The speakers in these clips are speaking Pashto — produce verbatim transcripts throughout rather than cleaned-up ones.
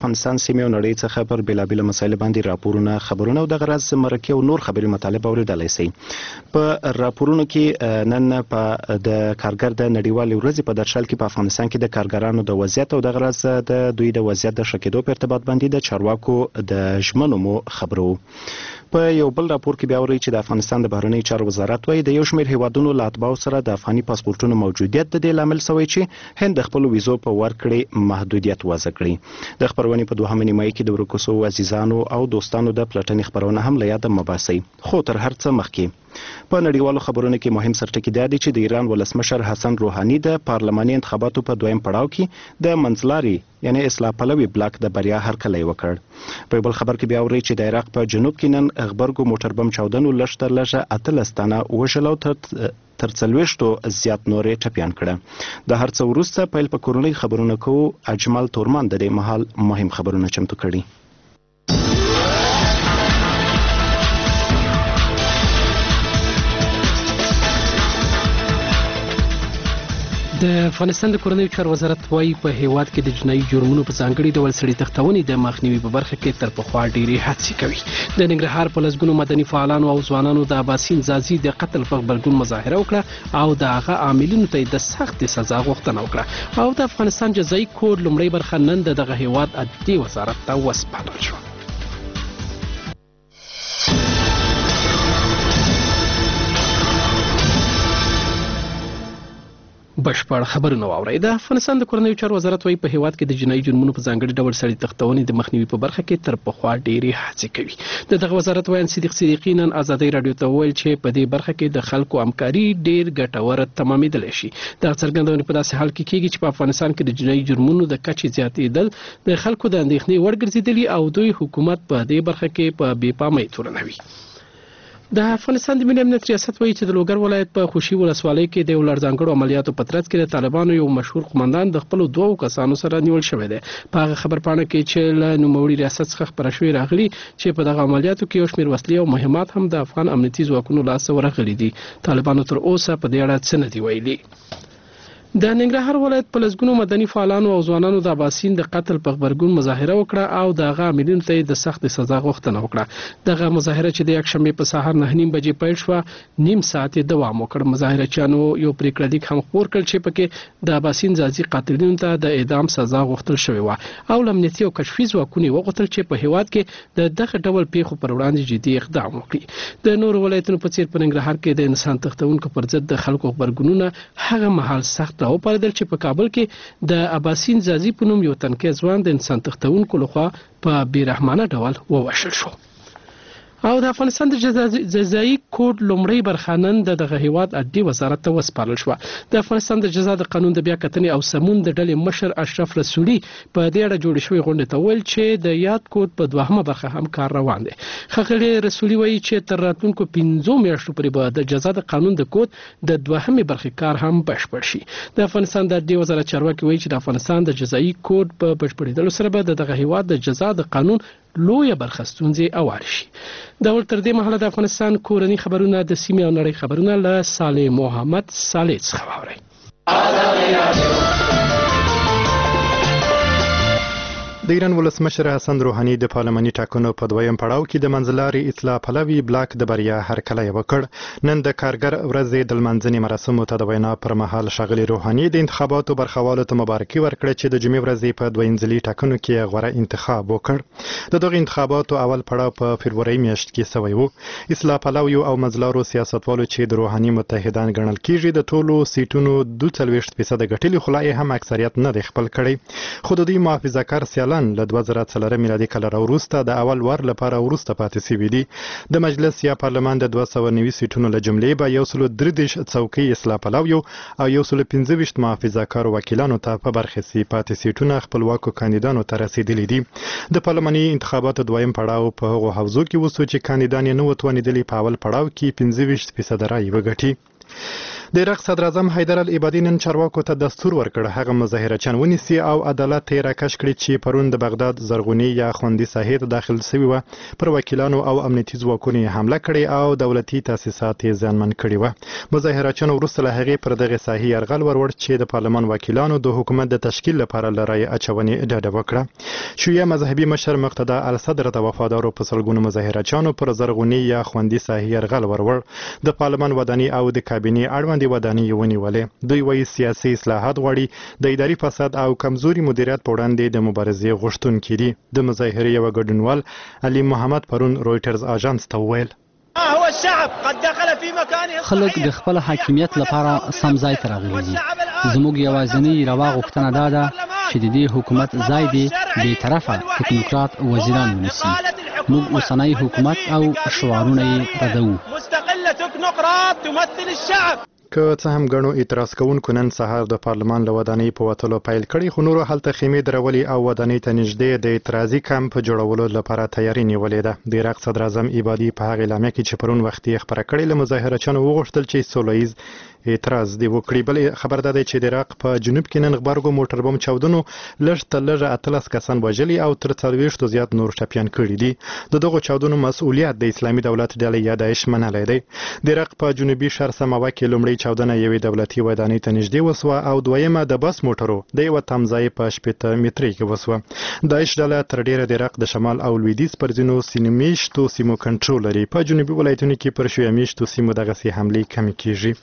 افغانستان سیمې او نړۍ څخه پر بېلابېلو مسایلو باندې راپورونه خبرونه او دغه راز مرکې او نور خبري مطالب اوریدلای شئ. په راپورونو کې نن په د کارګر د نړیوالې ورځې په درشل کې په افغانستان کې د کارګرانو د وضعیت او دغه راز د دوی د وضعیت د ښه کېدو په ارتباط باندې د چارواکو د ژمنو مو خبرو. په یو بل راپور کې بیا اورئ چې د افغانستان د بهرنیو چارو وزارت وايي د یو شمېر هیوادونو له اتباعو سره د افغاني پاسپورټونو موجودیت د دې لامل شوی چې هند د خپلو ویزو په ورکړې محدودیت وضع کړي. د خبرونې په دوهمه نیمایي کې د ورکو شوو عزیزانو او دوستانو د پلټنې خبرونه هم له یاده مه باسئ. خو تر هر څه مخکې په نړیوالو خبرونو کې مهم سرټکی دا دی چې د ایران ولسمشر حسن روحاني د پارلماني انتخاباتو په دویم پړاو کې د منځلاري یعنی اصلاح پلوي بلاک د بریا هرکلی وکړ. په بل خبر کې بیا اورئ چې د عراق په جنوب کې نن غبرګو موټر بم چاودنو لږ تر لږه اتلس تنه وژل او تر تر څلوېښتو زیات نورې ټپیان کړه. د هر څه وروسته پیل په کورنۍ خبرونه کوو. اجمل تورمان د دې مهال مهم خبرونه چمتو کړي. د افغانستان د کورنیو چارو وزارت وايي په هیواد کې د جنایي جرمونو په ځانګړي ډول سړي تښتونې د مخنیوي په برخه کې تر پخوا ډېرې هڅې کوي. د ننګرهار په لسګونو مدني فعالانو او ځوانانو د اباسین ځاځي د قتل په غبرګون مظاهره وکړه او د هغه عاملینو ته د سخت سزا غوښتنه وکړه او د افغانستان جزایي کوډ لومړی برخه نن د دغه هیواد عدلي وزارت ته وسپارل شوه. بشپړ خبرونه واورئ. د افغانستان د کورنیو چارو وزارت وايي په هیواد کې د جنایي جرمونو په ځانګړي ډول سړي تښتونې د مخنیوي په برخه کې تر پخوا ډېرې هڅې کوي. د دغه وزارت وایي صدیق صدیقي نن ازادۍ راډیو ته وویل چې په دې برخه کې د خلکو همکاري ډېر ګټوره تمامېدلی شي. دغه څرګندونې په داسې حال کې کېږي چې په افغانستان کې د جنایي جرمونو د کچې زیاتېدل د خلکو د اندېښنې وړ ګرځېدلي او دوی حکومت په دې برخه کې په بې پامۍ تورنوي. د افغانستان د ملي امنیت ریاست وایي چې د لوګر ولایت په خوشي ولسوالۍ کې د یو لړځانګړو عملیاتو په ترڅ کې د طالبانو یو مشهور قومندان د خپلو دوو کسانو سره نیول شوی دی. په هغه خبرپاڼه کې چې له نوموړي ریاست څخه خپره شوې راغلي چې په دغه عملیاتو کې یو شمېر وسلې او مهمات هم د افغان امنیتي ځواکونو لاسته ورغلي دي. طالبانو تر اوسه په دې اړه څه نه دي ویلي. د ننګرهار ولایت په لسګونو مدني فعالانو او ځوانانو د اباسین د قتل په غبرګون مظاهره وکړه او د هغه عاملینو ته د سخت سزا غوښتنه وکړه. دغه مظاهره چې د یکشنبې په سهار نه نیم بجې پیل شوه نیم ساعت دوام وکړ. مظاهرچیانو یو پریکړه لیک هم خپور کړ چې پکې د اباسین ځاځي قاتلینو ته د اعدام سزا غوښتل شوې وه او له امنیتي او کشفي ځواکونو وغوښتل چې په هیواد کې د دغه ډول پیښو پر وړاندې جدي اقدام وکړي. د نورو ولایتونو په څیر په ننګرهار کې د انسان تښتونکو پر ضد د خلکو غبرګونونه هغه مهال سخت راوپارېدل چې په کابل کې د اباسین ځاځي په نوم یو تنکي ځوان د انسان تښتونکو لخوا په بېرحمانه ډول ووژل شو. او د افغانستان د جزایي کوډ لومړی برخه نن د دغه هیواد عدلي وزارت ته وسپارل شوه. د افغانستان د جزا د قانون د بیا کتنې او سمون د ډلې مشر اشرف رسولي په دې اړه جوړې شوې غونډې ته وویل چې د یاد کوډ په دوهمه برخه هم کار روان دی. ښاغلي رسولي وایي چې تر راتلونکو پنځو میاشتو پورې به د جزا د قانون د کوډ د دوهمې برخې کار هم بشپړ شي. د افغانستان د عدلي وزارت چارواکي وایي چې د افغانستان د جزایي کوډ په بشپړېدلو سره به د دغه هیواد د جزا د قانون لویه برخه ستونزې اوار شي. دا ول تر دې مهاله د افغانستان کورني خبرونه د سیمې او نړۍ خبرونه له صالح محمد صالح څخه واورئ. د ایران ولسمشر حسن روحاني د پارلماني ټاکنو په دویم پړاو کې د منځلاري اصلاح پلوي بلاک د بریا هرکلی وکړ. نن د کارګر ورځې د لمانځنې مراسمو ته د وینا پر مهال ښاغلي روحاني د انتخاباتو برخوالو ته مبارکي ورکړه چې د جمعې ورځې په دویمځلي ټاکنو کې غوره انتخاب وکړ. د دغه انتخاباتو اول پړاو په فبروري میاشت کې شوی و. اصلاح پلویو او منځلارو سیاستوالو چې د روحاني متحدان ګڼل کیږي د ټولو سیټونو دوه څلوېښت فیصده ګټلي، خو لا یې هم اکثریت نه دی خپل کړی. خو د دوی محافظه‌کار سیالان له دوه زره څلورم میلادي کال وروسته د اول وار لپاره وروسته پاتې شوي دي. د مجلس یا پارلمان د دوه سوه نوي سیټونو له جملې به یو سل درې دېرش څوکۍ اصلاح پلویو او یو سل پنځه ویشت محافظه‌کارو وکیلانو ته په برخه سي. پاتې سیټونه خپلواکو کاندیدانو ته رسیدلي دي. د پارلماني انتخاباتو دویم پړاو په هغو حوزو کې وسو چې کاندیدان یې نه وتوانېدلي په اول پړاو کې پنځه ویشت فیصده رایې وګټي. د عراق صدر اعظم حیدر العبادي نن چارواکو ته دستور ورکړ هغه مظاهرچیان ونیسي او عدالت یې راکش کړي چې پرون د بغداد زرغونی یا خوندي ساحې ته داخل شوي وه. پر وکیلانو او امنیتي ځواکونو حمله کړې او دولتي تاسیسات یې زیانمن کړي وه. مظاهرچیانو وروسته له هغې پر دغې ساحې یرغل ورور چې د پارلمان وکیلانو د حکومت د تشکیل لپاره له رایې اچونې ډډه وکړه. شیعه مذهبي مشر مقتدا الصدر د وفادارو په سلګونو مظاهرچیانو پر زرغونی یا خوندي ساحې یرغل ورور. د پارلمان ودانۍ او د کابینې اړوندې ودانۍ یې ونیولې. دوی وایي سیاسي اصلاحات غواړي، د اداري فساد او کمزوري مدیریت په وړاندې د مبارزې غوښتونکي دي. د مظاهرې یوه ګډونوال علي محمد پرون رویټرز اژانس ته وویل خلک د خپل حاکمیت لپاره سم ځای ته راغلي دي. زموږ یوازینۍ روا غوښتنه دا ده چې د دې حکومت ځای دې بې طرفه تکنوکرات وزیران ونیسي. موږ اوسنی حکومت او شعارونه یې ردوو. که څه هم ګڼو اعتراض کوونکو نن سهار د پارلمان له ودانۍ په وتلو پیل کړی، خو نورو هلته خیمې درولي او ودانۍ ته نږدې د اعتراضي کمپ جوړولو لپاره تیاری نیولې ده. د عراق صدر اعظم عبادي په هغې اعلامیه کې چې پرون وختي یې خپره کړې له مظاهرچیانو وغوښتل چې سوله ییز اعتراض دی وکړي. بل خبر دا دی چې د عراق په جنوب کې نن غبرګو موټر بم چاودنو لږ تر لږه اتلس کسان وژلي او تر څلوېښتو زیات نور ټپیان کړي دي. د دغو چاودنو مسؤلیت د اسلامي دولت ډلې یا داعش منلی دی. د عراق په جنوبي شهر سماوه کې لومړۍ چاودنه یوې دولتي ودانۍ ته نږدې وسوه او دویمه د بس موټرو د یوه تمځای په شپېته مترۍ کې وسوه. داعش ډله تر ډیره د عراق د شمال او لویدیځ پر ځینو سیمو سیمو کنټرول لري. په جنوبي ولایتونو کې پر شیعه میشتو سیمو دغسې حملې کمې کیږي.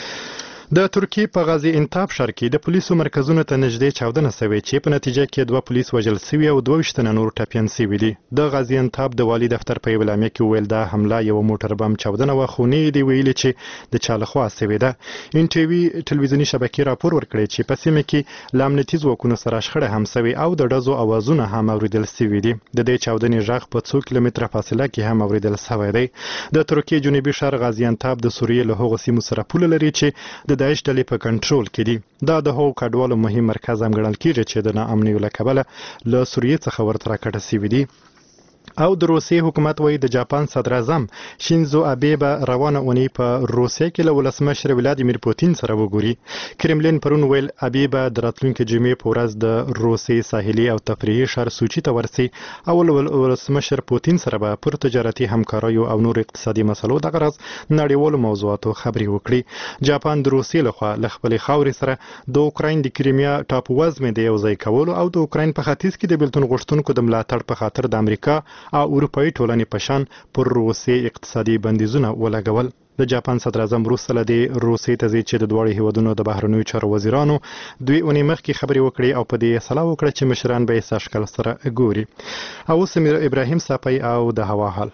د ترکیې په غازي انتاب ښار کې د پولیسو مرکزونو ته نږدې چاودنه شوې چې په نتیجه کې دوه پولیس وژل شوي او دوه ویشت تنه نور ټپیان شوي دي. د غازي انتاب د والي دفتر په یوه اعلامیه کې وویل دا حمله یوه موټر بم چاودنه وه، خو نه یې ویلي چې د چا لخوا شوې ده. ان ټي وي ټلویزیوني شبکې راپور ورکړی چې په سیمه کې له امنیتي ځواکونو سره شخړه هم شوې او د ډزو اوازونه هم اورېدل شوي دي. د دې چاودنې غږ په څو کیلومتره فاصله کې هم اورېدل شوی دی. د ترکیې جنوبي ښار غازي انتاب د سوریې له هغو سیمو سره پوله لري چې د داعش ډلې په کنټرول کې دي. دا د هغو کډوالو مهم مرکز هم ګڼل کېږي چې د ناامنیو له کبله له سوریې څخه ورته راکډه شوي دي. او د روسیې حکومت وایي د جاپان صدر اعظم شینزو ابې به روانه اونۍ په روسیې کې له ولسمشر ولادیمیر پوتین سره وګوري. کرملین پرون ویل ابې به د راتلونکي جمعې په ورځ د روسیې ساحلي او تفریحي ښار سوچي ته ورسي او ولسمشر پوتین سره به پر تجارتي همکاریو او نور اقتصادي مسلو دغه راز نړیوالو موضوعاتو خبرې وکړي. جاپان د روسیې لخوا له خپلې خاورې سره د اوکراین د کریمیا ټاپووزمې د یو ځای کولو او د اوکراین په ختیځ کې د بیلتون غوښتونکو د ملاتړ په خاطر د امریکا او اروپایي ټولنې په شان پر روسیې اقتصادي بندیزونه ولګول. د جاپان صدر اعظم وروسته له دې روسیې ته ځي چې د دواړو هیوادونو د بهرنیو چارو وزیرانو دوی اونۍ مخکې خبرې وکړې او په دې سلا وکړه چې مشران به یې سږکال سره ګوري. او اوس ابراهیم صافی او د هوا حال.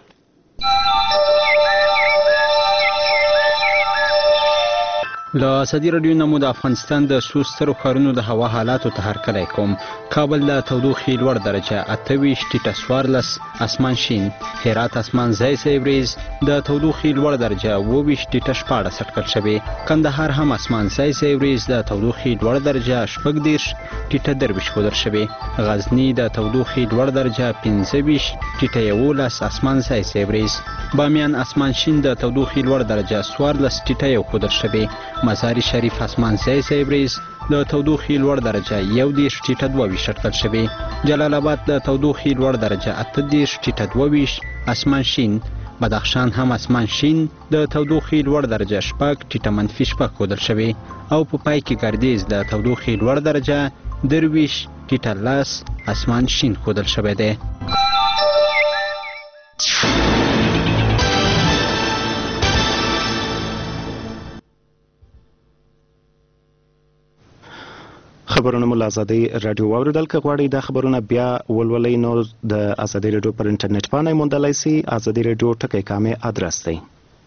له ازادي راډیو نه مو د افغانستان د څو سترو ښارونو د هوا حالاتو ته هرکلی کوم. کابل د تودوخې لوړ درجه اته ویشت ټیټه څوارلس اسمان شین. هرات اسمان ځای ځای وریځ د تودوخې لوړ درجه اوه ویشت ټیټه شپاړس اټکل شوې. کندهار هم اسمان ځای ځای وریځ د تودوخې لوړ درجه شپږ دېرش ټیټه درویشت ښودل شوې. غزني د تودوخې لوړ درجه پنځه ویشت ټیټه یولس اسمان ځای ځای وریځ. بامیان اسمان شین د تودوخې لوړ درجه څوارلس ټیټه یو ښودل شوې. مزار شریف اسمان ځای ځای وریځ د تودوخې لوړ درجه یو دېرش ټیټه دوه ویشت اټکل شوې. جلال آباد د تودوخې لوړ درجه اته دېرش ټیټه دوه ویشت اسمان شین. بدخشان هم اسمان شین د تودوخې لوړ درجه شپږ ټیټه منفي شپږ ښودل شوې. او په پای کې ګردیز د تودوخې لوړ درجه درویشت ټیټه لس اسمان شین ښودل شوی دی. خبرونه مو له ازادي راډیو واوریدل. که غواړئ دا خبرونه بیا ولولئ نو د ازادي راډیو پر انټرنیټ باندې موندلای شئ. ازادي راډیو ټکی کامه ادرس دی.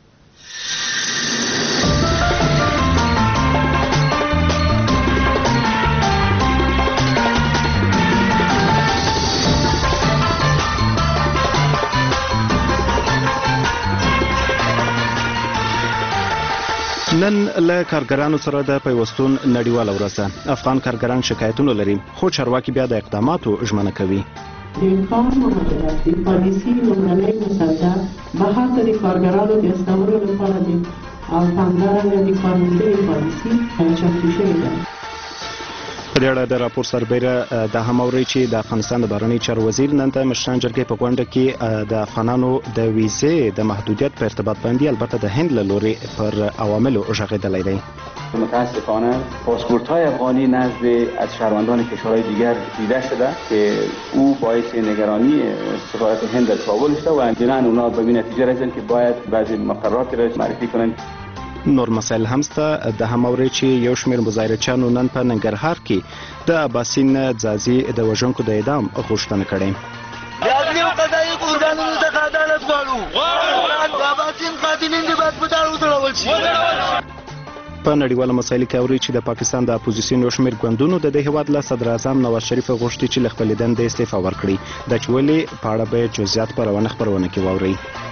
نن له کارګرانو سره د پیوستون نړیواله ورځ ده. افغان کارګران شکایتونه لري خو چارواکي بیا د اقداماتو ژمنه کوي. د کار مهاجرت پالیسي لومړنۍ مسوده بهر د کارګرانو د استعمال لپاره د او همدارنګه د کارموندنې پالیسي چمتو شوې ده. په دې اړه د راپور سربیره دا هم اوري چې د افغانستان د بهرنی چارو وزیر نن د مشران جرګې په غونډه کې د افغانانو د ویزې د محدودیت په ارتباط باندې البته د هند له لوري پر عواملو ژغېدلی دی. متاسفانه پاسپورت های افغانی نزد از شهروندان کشورهای دیگر دیده شده که او باعث نگرانی سفارت هند در کابل شده و همچنین اونا به این نتیجه رسیدن که باید بعضی مقررات را معرفی کنند. نور مسائل هم سته د هم اوري چې یو شمېر مظاهرچیانو نن په ننګرهار کې د اباسین ځاځي د وژونکو د اعدام غوښتنه کړې. یادنی قضایي قربانونو څخه عدالت غواړو. د اباسین قاتلین دې باید په دار وتړل شي. په نړیوالو مسایلو کې اوري چې د پاکستان د اپوزیسیون یو شمېر ګوندونو د دې هیواد له صدر اعظم نواز شریف غوښتي چې له خپلې دندې استعفا ورکړي. د چې ولې په اړه به جزئیات په روانه خپرونه کې واورئ.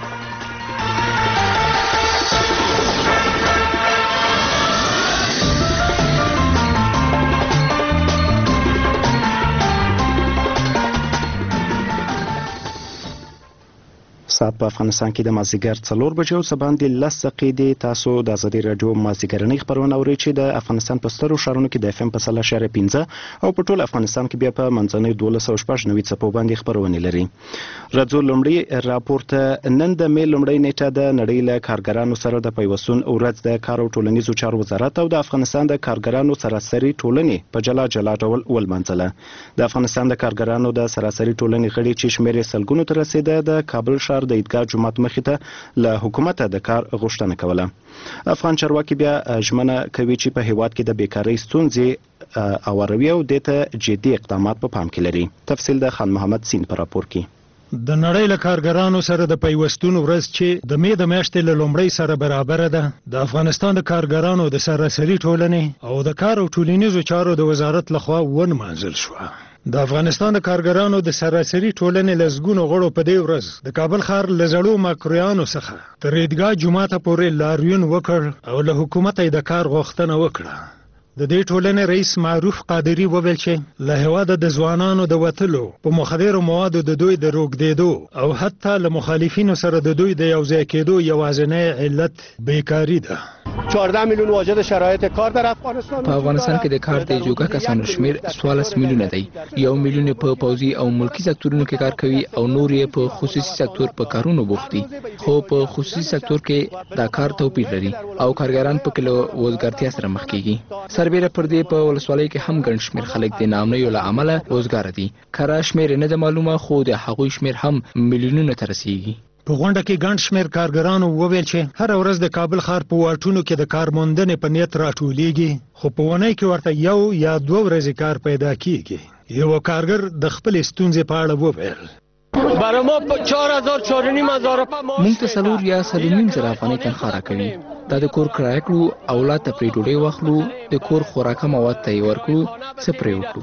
ساعت په افغانستان کې د مازدیګر څلور بجو څه باندې لس دقیقې تاسو د ازادي راډیو مازدیګرنۍ خپرونه اورئ چې د افغانستان په سترو ښارونو کې د اف ام په سل اشاریه پنځه او په ټول افغانستان کې بیا په منځنۍ دولس سوه شپږ نوي څپو باندې خپرونې لري. راځو لومړی راپور ته. نن د مې لومړۍ نیټه د نړۍ له کارګرانو سره د پیوستون ورځ د کار او ټولنیزو چارو وزارت او د افغانستان د کارګرانو سراسري ټولنې په جلا جلا ډول ولمانځله. د افغانستان د کارګرانو د سراسري ټولنې غړي چې شمېر یې سلګونو ته رسېده د کابل ښار د عیدګاه جومات مخې ته له حکومته د کار غوښتنه کوله. افغان چارواکي بیا ژمنه کوي چې په هیواد کې د بیکارۍ ستونزې اوروي او دې ته جدي اقدامات په پام کې لري. تفصیل د خان محمد سین په راپور کې. د نړۍ له کارګرانو سره د پیوستون ورځ چې د مې د میاشتې له لومړۍ سره برابر ده د افغانستان د کارګرانو د سراسري ټولنې او د کار او ټولنیزو چارو د وزارت لخوا ونمانځل شوه. د افغانستان د کارګرانو د سراسري ټولنې لزګونو غړو په دې ورځ د کابل ښار له زړو ماکرویانو څخه تر عیدګاه جومات پورې لاریون وکړ او له حکومت یې د کار غوښتنه وکړه. د دې ټولنې رئیس معروف قادری وویل چې له هېواده د ځوانانو د وتلو په مخدرو موادو د دوی د روږدېدو او حتی له مخالفینو سره د دوی د یوځای کېدو یوازینی علت بیکاري ده. چهارده میلیون واجد شرایط کار در افغانستان په افغانستان کې د کار د جوګه کسانو شمیر څوارلس میلیونه دی. یو میلیون په پوځي او ملکی سکتورونو کې کار کوي او نور یې په خصوصي سکتور په کارونو بوخت دي. خو په خصوصي سکتور کې دا کار توپیر لري او کارګران په کلو وزګارتیا سره مخ کیږي. سربیره پر دې په ولسوالۍ کې هم ګڼ شمیر خلک د نامنیو له امله وزګار دي. کارا شمیر نه د معلومه خو د هغوی شمیر هم میلیونونه ته رسیږي. په غونډه کې ګڼ شمیر کارګرانو وویل چې هر ورځ د کابل ښار په واټونو کې د کار موندنې په نیت راټولیږي خو په ونۍ کې ورته یو یا دوه ورځې کار پیدا کیږي. یو کارګر د خپل ستونزې په اړه وویل برای ما چهار هزار چهار و نیم هزار مونږ ته څلور یا څلور نیم زره افغانۍ تنخوا راکوي. دا د کور کرایه کړو، اولاد ته پرې ډوډۍ واخلو، د کور خوراکه مواد ته یې ورکړو، څه پرې وکړو.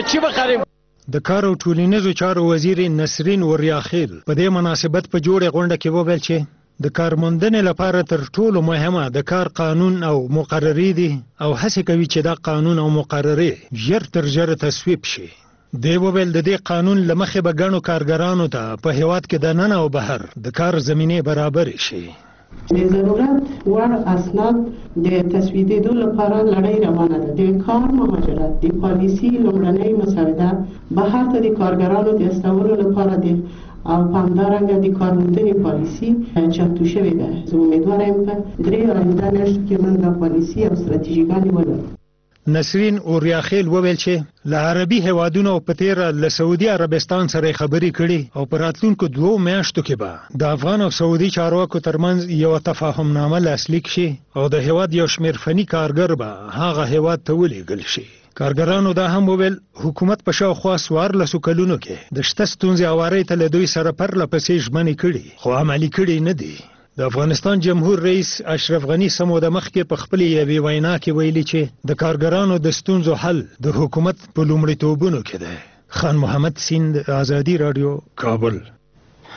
د کار او ټولنیزو چارو وزیر نسرین وریاخیل په دې مناسبت په جوړه غونډه کې وویل چې د کار موندنې لپاره تر ټولو مهمه د کار قانون او مقررې دي او هڅه کوي چې دا قانون او مقررې ژر تر ژره تصویب شي. دی وویل د دې قانون له مخې به ګڼو کارګرانو ته په هیواد کې د نن او بهر د کار زمینې برابر شي. د ضرورت وړ اسناد د تسویدېدو لپاره لړۍ روانه ده. د کار مهاجرت د پالیسي لومړنۍ مسوده بهر ته د کارګرانو د استولو لپاره د او همدارنګه د کارموندنې پالیسي چمتو شوې ده. زه امیدواره یم په درې آینده میاشتو کې موږ دا پالیسي او ستراتیژیګانې ولرو. نسرین اوریاخیل وویل چې له عربي هیوادونو په تیره له سعودي عربستان سره خبرې کړي او په راتلونکو دوو میاشتو کې به د افغان او سعودي چارواکو ترمنځ یو تفاهم نامه لاسلیک شي او د هیواد یو شمېر فني کارګر به هغه هیواد ته ولېږل شي. کارګرانو دا هم وویل حکومت په شاوخوا څوارلسو کلونو کې د شته ستونزې هوارۍ ته له دوی سره پرله پسې ژمنې کړي خو عملي کړي نه دي. د افغانستان جمهور رئیس اشرف غنی سمو د مخکې په خپلې یوې وینا کې ویلي چې د کارګرانو د ستونزو حل د حکومت په لومړیتوبونو کې دی. خان محمد سیند، ازادي راډیو، کابل.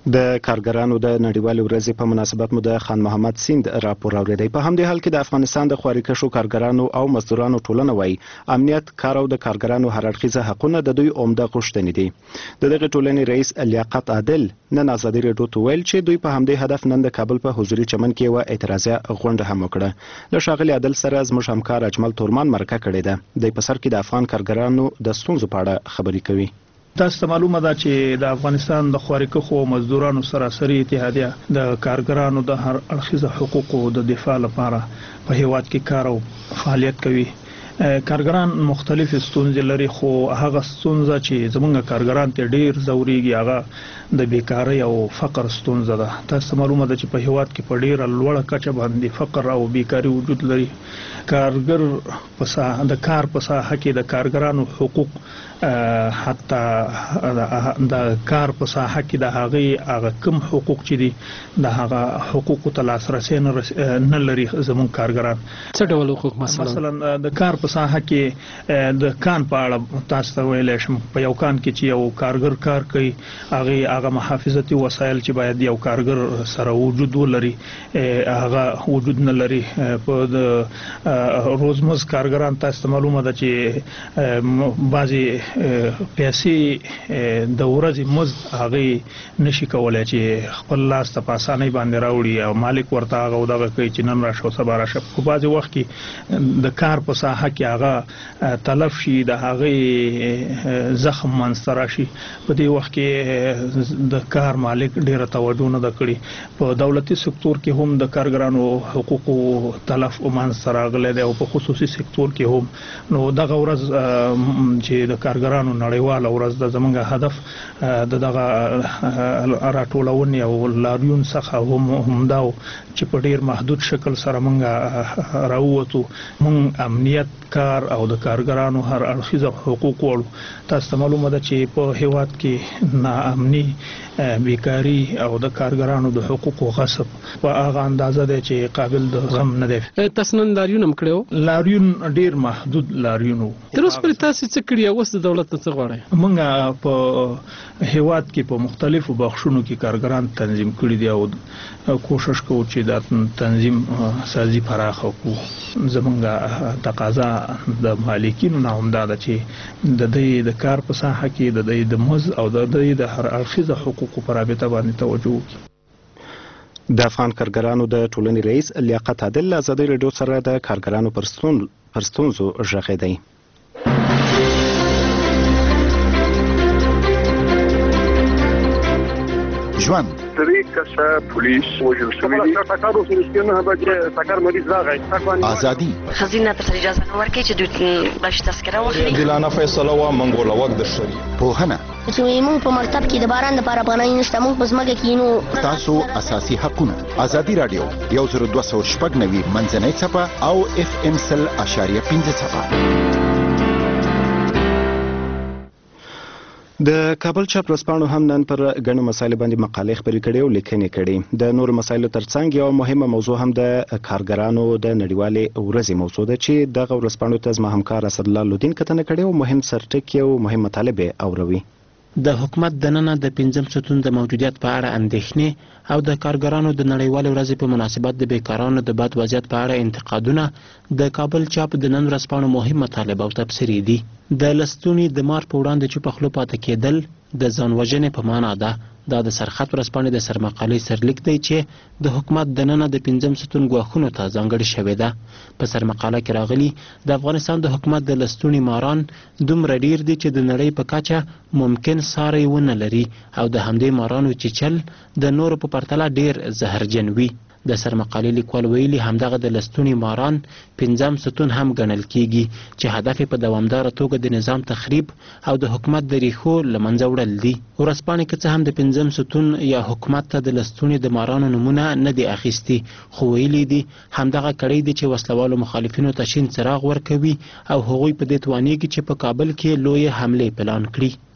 د کارګرانو د نړیوالې ورځې په مناسبت مو د خان محمد سیند راپور اوریدی. په همدې حال کې د افغانستان د خوارکشو کارګرانو او مزدورانو ټولنه وایي امنیت، کار او د کارګرانو هر اړخیزه حقونه د دوی عمده غوښتنې دي. د دغې ټولنې رئیس لیاقت عادل نن ازادي راډیو ته ویل چې دوی په همدې هدف نن د کابل په حضوري چمن کې یوه اعتراضیه غونډه هم وکړه. له ښاغلي عادل سره زموږ همکار اجمل تورمان مرکه کړې ده. دی په سر کې د افغان کارګرانو د ستونزو په اړه خبرې کوي. تاسو ته معلومه ده چې د افغانستان د خوارکښو او مزدورانو سراسري اتحادیه د کارګرانو د هر اړخیزه حقوقو د دفاع لپاره په هیواد کې کار او فعالیت کوي. کارګران مختلف ستونزې لري، خو هغه ستونزه چې زمونږ کارګران ته ډیر زوريږي هغه د بیکاری او فقر ستونزه ده. تاسو معلومه ده چې په هیواد کې په ډیره لوړه کچه باندې فقر او بیکاری وجود لري. کارګر په ساحه د کار په ساحه کې د کارګرانو حقوق حتی د کار په ساحه کې د هغه هغه کم حقوق چې دي د هغه حقوقو ته لاسرسي نه لري زموږ کارګران. څه ډول حقوق مثلا مثلا د کار په ساحه کې د کان په اړه تاسو ته ویل شم، په یو کان کې چې یو کارګر کار کوي هغه هغه محافظتي وسایل چې باید یو کارګر سره وجود ولري هغه وجود نه لري. په د روزمز کارګران تاسو معلومه ده چې بعضي پیسې د ورځې مزد هغه نشي کولای چې خپل لاس ته په اسانۍ باندې راوړي او مالک ورته هغه دغه کوي چې نن راشه سبا راشه. په بعضې وخت کې د کار په ساحه کې هغه تلف شي، د هغې زخم منځته راشي. په دې وخت کې د کار مالک ډیره توجه نه ده کړې. په دولتي سکتور کې هم د کارګرانو حقوقو تلف منځته راغلی دی او په خصوصي سکتور کې هم. نو دغه ورځ چې د کارګرانو نړیواله ورځ د زمونږ هدف د دغه راټولونې او لاریون څخه هم همدا چې په ډیر محدود شکل سره مونږ راووتو. مونږ امنیت، کار او د کارګرانو هر اړخیزه حقوق وړو. تاسو ته معلومه ده چې په هیواد کې ناامني، بیکاری او د کارګرانو د حقوقو غصب په هغه اندازه ده چې قابل د زغم نه دی. تاسو نن لاریون هم کړو؟ لاریون ډیر محدود لاریون وو. تر اوسه پورې تاسو څه کړی او د دولت څخه غواړي؟ مونږ په هیواد کې په مختلفو بخښونو کې کارګران تنظیم کړي دي او کوشش کوو چې د تنظیم سازي پراخه کړو. زمونږ تقاضا د مالکینو نه هم دا ده چې د دې د کار په ساحه کې د دې د مزد او د دې د هر اړخیزه حقوقو پر رابطه باندې توجه وکړي. د افغان کارګرانو د ټولنې رئیس لیاقت عادل ازادي راډیو سره د کارګرانو پر ستونزو غږېدی. ژوند درې کسه پولیس وژل شوي دي. ټکر وشو نه بچ ټکر مریض راغی. ازادي خزینه ته اجازه نه ورکړي چې دوی بش تذکره واخلي. دلانه فیصله وا منګول وخت د شری پوهنه چې موږ په مکتب کې د باران لپاره پناه نشته، موږ په ځمکه کې نو تاسو اساسي حقونه. ازادي راډیو یو زر دوه سوه شپږ نوي منځنۍ څپه او اف ام سل اشاریه پنځه څپه. د کابل چاپ ورځپاڼو هم نن پر ګڼو مسایلو باندې مقالې خپرې کړې او لیکنې کړې. د نورو مسایلو ترڅنګ یو مهمه موضوع هم د کارګرانو د نړیوالې ورځې موضوع ده چې دغه ورځپاڼو ته زما همکار اسدالله لودین کتنه کړې او مهم سرټکي او مهم مطالب اوروي. د حکومت دننه د پنځم ستون د موجودیت په اړه اندېښنې او د کارګرانو د نړیوالې ورځې په مناسبت د بیکارانو د بد وضعیت په اړه انتقادونه د کابل چاپ د نن ورځپاڼو مهم مطالب او تبصرې دي. د لستوني د مار په وړاندې چوپ خوله پاتې کېدل د ځان وژنې په معنا ده. دا د سرخط ورځپاڼې د سرمقالې سرلیک دی چې د حکومت دننه د پنځم ستون ګواښونو ته ځانګړې شوې ده. په سرمقاله کې راغلي د افغانستان د حکومت د لستوني ماران دومره ډیر دي چې د نړۍ په کچه ممکن ساری ونه لري او د همدې مارانو چیچل د نورو په پرتله ډیر زهرجن وي. د سرمقالې لیکوال ویلي همدغه د لستوني ماران پنځم ستون هم ګڼل کیږي چې هدف په دوامداره توګه د نظام تخریب او د حکومت د ریښو له منځه وړل دي. ورځپاڼې که څه هم د پنځم ستون یا حکومت ته د لستوني د مارانو نومونه نه دي اخیستي، خو ویلي دي همدغه کړۍ دي چې وسلوالو مخالفینو ته شین څراغ ورکوي او هغوی په دې توانیږي چې په کابل کې لویې حملې پلان کړي.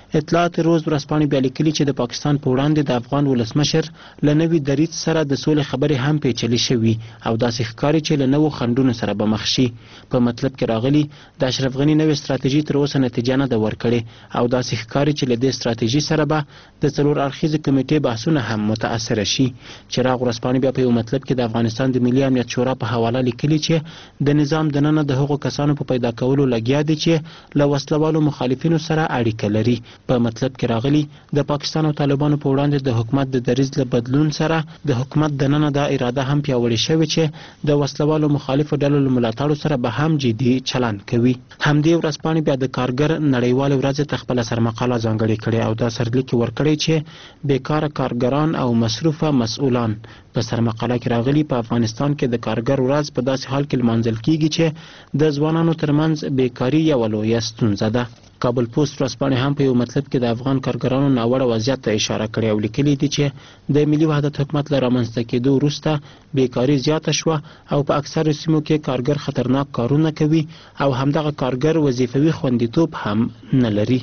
اطلاعات روز ورځپاڼې بیا لیکلي چې د پاکستان په وړاندې د افغان ولسمشر له نوي دریځ سره د سولې خبرې هم پیچلې شوي او داسې ښکاري چې له نوو خنډونو سره به مخ شي. په مطلب کې راغلي د اشرف غني نوې ستراتیژي تر اوسه نتیجه نه ده ورکړې او داسې ښکاري چې له دې ستراتیژي سره به د څلور اړخیزې کمیټې بحثونه هم متاثره شي. چراغ ورځپاڼې بیا په یو مطلب کې د افغانستان د ملي امنیت شورا په حواله لیکلي چې د نظام دننه د هغو کسانو په پیدا کولو لګیا دي چې له وسلوالو مخالفینو سره اړیکه لري. په مطلب کې راغلي د پاکستان او طالبانو په وړاندې د حکومت د دریځ له بدلون سره د حکومت دننه دا اراده هم پیاوړې شوې چې د وسلوالو مخالفو ډلو له ملاتړو سره به هم جدي چلند کوي. همدې ورځپاڼې بیا د کارګر نړیوالې ورځې ته خپله سرمقاله ځانګړې کړې او دا سرلیک ورکړی چې بیکاره کارګران او مصروفه مسؤلان. په سرمقاله کې راغلي په افغانستان کې د کارګر ورځ په داسې حال کې لمانځل کیږي چې د ځوانانو ترمنځ بیکاري یوه لویه ستونزه ده. کابل پوسټ ورځپاڼې هم په یو مطلب کې د افغان کارګرانو ناوړه وضعیت ته اشاره کړې او لیکلي دي چې د ملي وحدت حکومت له رامنځته کېدو وروسته بیکاري زیاته شوه او په اکثرو سیمو کې کارګر خطرناک کارونه کوي او همدغه کارګر وظیفوي خوندیتوب هم نه لري.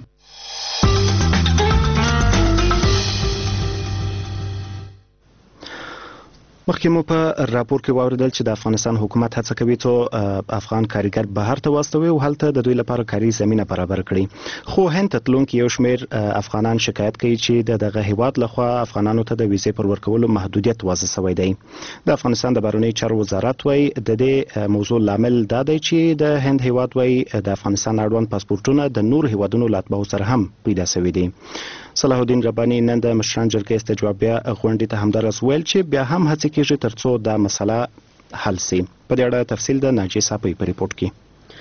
مخکې مو په راپور کې واوریدل چې د افغانستان حکومت هڅه کوي چې افغان کارګر بهر ته واستوي او هلته د دوی لپاره کاري زمینه برابر کړي. خو هند ته تلونکي یو شمېر افغانان شکایت کوي چې د دغه هیواد لخوا افغانانو ته د ویزې پر ورکولو محدودیت وضع شوی دی. د افغانستان د بهرنیو چارو وزارت وايي د دې موضوع لامل دا دی چې د هند هیواد وايي د افغانستان اړوند پاسپورتونه د نور هیوادونو له اتباعو سره هم پیدا شوي دي. صلاح الدین رباني نن د مشران جرګې استجوابیه غونډې ته همدارس ویل چې بیا هم هڅې کیږي ترڅو دا مسله حل شي. په دې اړه تفصیل د ناجیه صاحب په ریپورت کې.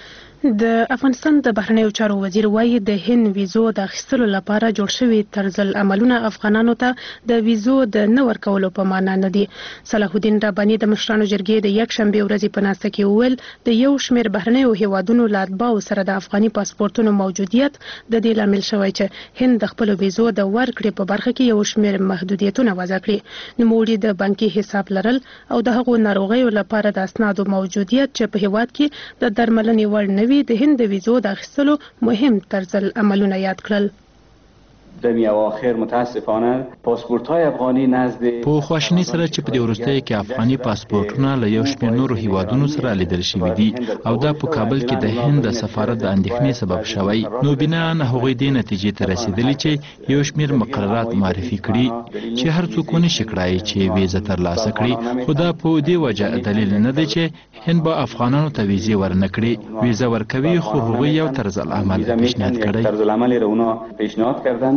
د افغانستان د بهرنیو چارو وزیر وایي د هند ویزو د اخیستلو لپاره جوړ شوي طرز العملونه افغانانو ته د ویزو د نه ورکولو په معنا نه دي. صلاح الدین رباني د مشرانو جرګې د یکشنبې ورځې په ناسته کې وویل د یو شمېر بهرنیو هیوادونو له اتباعو سره د افغاني پاسپورتونو موجودیت د دې لامل شوی چې هند د خپلو ویزو د ورکړې په برخه کې یو شمېر محدودیتونه وضع کړي. نوموړي د بانکي حساب لرل او د هغو ناروغیو لپاره د اسنادو موجودیت چې په هیواد کې د درملنې وړ نه وي د هند د ویزو د اخیستلو مهم طرز العملونه یاد کړل. در اواخر متاسفانه پاسپورت های افغانی نزد په خواشینی سره چې په دې وروستیو کې افغاني پاسپورتونه له یو شمېر نورو هیوادونو سره لیدل شوي دي او دا په کابل کې د هند د سفارت د اندېښنې سبب شوی. نو بناء هغوی دې نتیجې ته رسیدلي چې یو شمېر مقررات معرفي کړي چې هر څوک ونشي کړای چې ویزه ترلاسه کړي. خو دا په دې وجه دلیل نه دی چې هند به افغانانو ته ویزې ورنکړي. ویزه ورکوي خو هغوی یو طرز العمل پیشنهاد کړی. طرز العمل را اونا پیشنهاد کردن.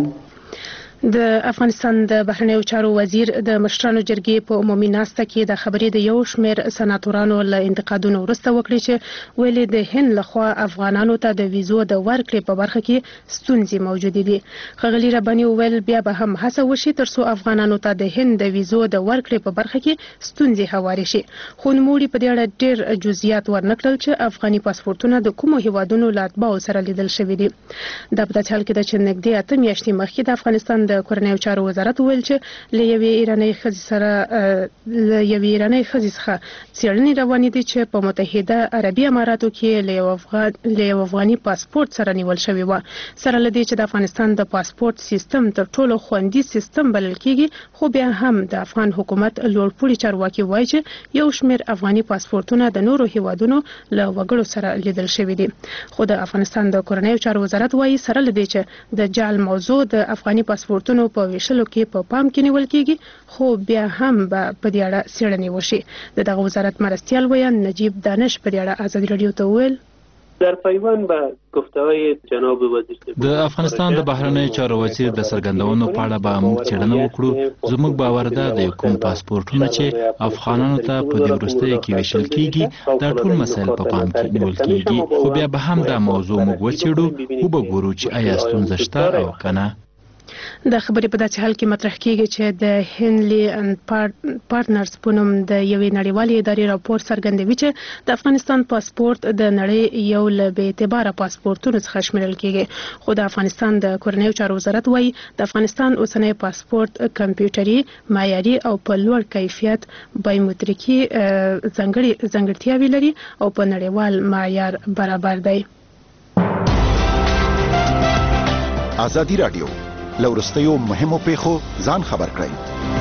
د افغانستان د بهرنیو چارو وزیر د مشرانو جرګې په عمومي ناسته کې د خبرې د یو شمېر سناتورانو له انتقادونو وروسته وکړي چې ویلي د هند لخوا افغانانو ته د ویزو د ورکړې په برخه کې ستونزې موجودې دي. ښاغلي رباني وویل بیا به هم هڅه وشي ترڅو افغانانو ته د هند د ویزو د ورکړې په برخه کې ستونزې هوارې شي. خو نوموړي په دې اړه ډېر جزئیات ورنکړل چې افغاني پاسپورتونه د کومو هیوادونو له اتباعو سره لیدل شوي دي. دا په داسې حال کې ده چې نږدې اته میاشتې مخکې د افغانستان د کورنیو چارو وزارت ویل چې له یوې ایرانۍ ښځې سره له یوې ایرانۍ ښځې څخه څېړنې روانې دي چې په متحده عربي اماراتو کې له یو افغان له یو افغاني پاسپورت سره نیول شوی و. سره له دې چې د افغانستان د پاسپورت سیستم تر ټولو خوندي سیستم بلل کیږي خو بیا هم د افغان حکومت لوړپوړي چارواکي وایي چې یو شمېر افغاني پاسپورتونه د نورو هیوادونو له وګړو سره لیدل شوي دي. خو د افغانستان د کورنیو چارو وزارت وایي سره له دې چې د جعل موضوع د افغاني پاسپورتونو په ویشلو کې په پام کې نیول کیږي خو بیا هم به په دې اړه څېړنې وشي. د دغه وزارت مرستیال ویان نجیب دانش په دې اړه ازادي راډیو ته وویل در پیوند به گفته‌های جناب وزیر د افغانستان د بهرنیو چارو وزیر د څرګندونو په اړه به موږ څېړنه وکړو. زموږ باور ده د کوم پاسپورتونه چې افغانانو ته په دې وروستیو کې ویشل کیږي دا ټول مسایل په پام کې نیول کیږي خو بیا به هم دا موضوع موږ وڅېړو او به ګورو چې آیا ستونزه شته او کنه. د خبرې په داسې حال کې مطرح کیږي چې د هنلي اند پارتنرز په نوم د یوې نړیوالې ادارې راپور څرګندوي چې د افغانستان پاسپورت د نړۍ یو له بې اعتباره پاسپورتونو څخه شمیرل کیږي. خو د افغانستان د کورنیو چارو وزارت وایي د افغانستان اوسنی پاسپورت کمپیوټري معیاري او په لوړ کیفیت بایومتریکي ځانګړي ځانګړتیاوې لري او په نړیوال معیار برابر دی. ازادي رادیو لورستیو مهمو پیښو ځان خبر کړئ.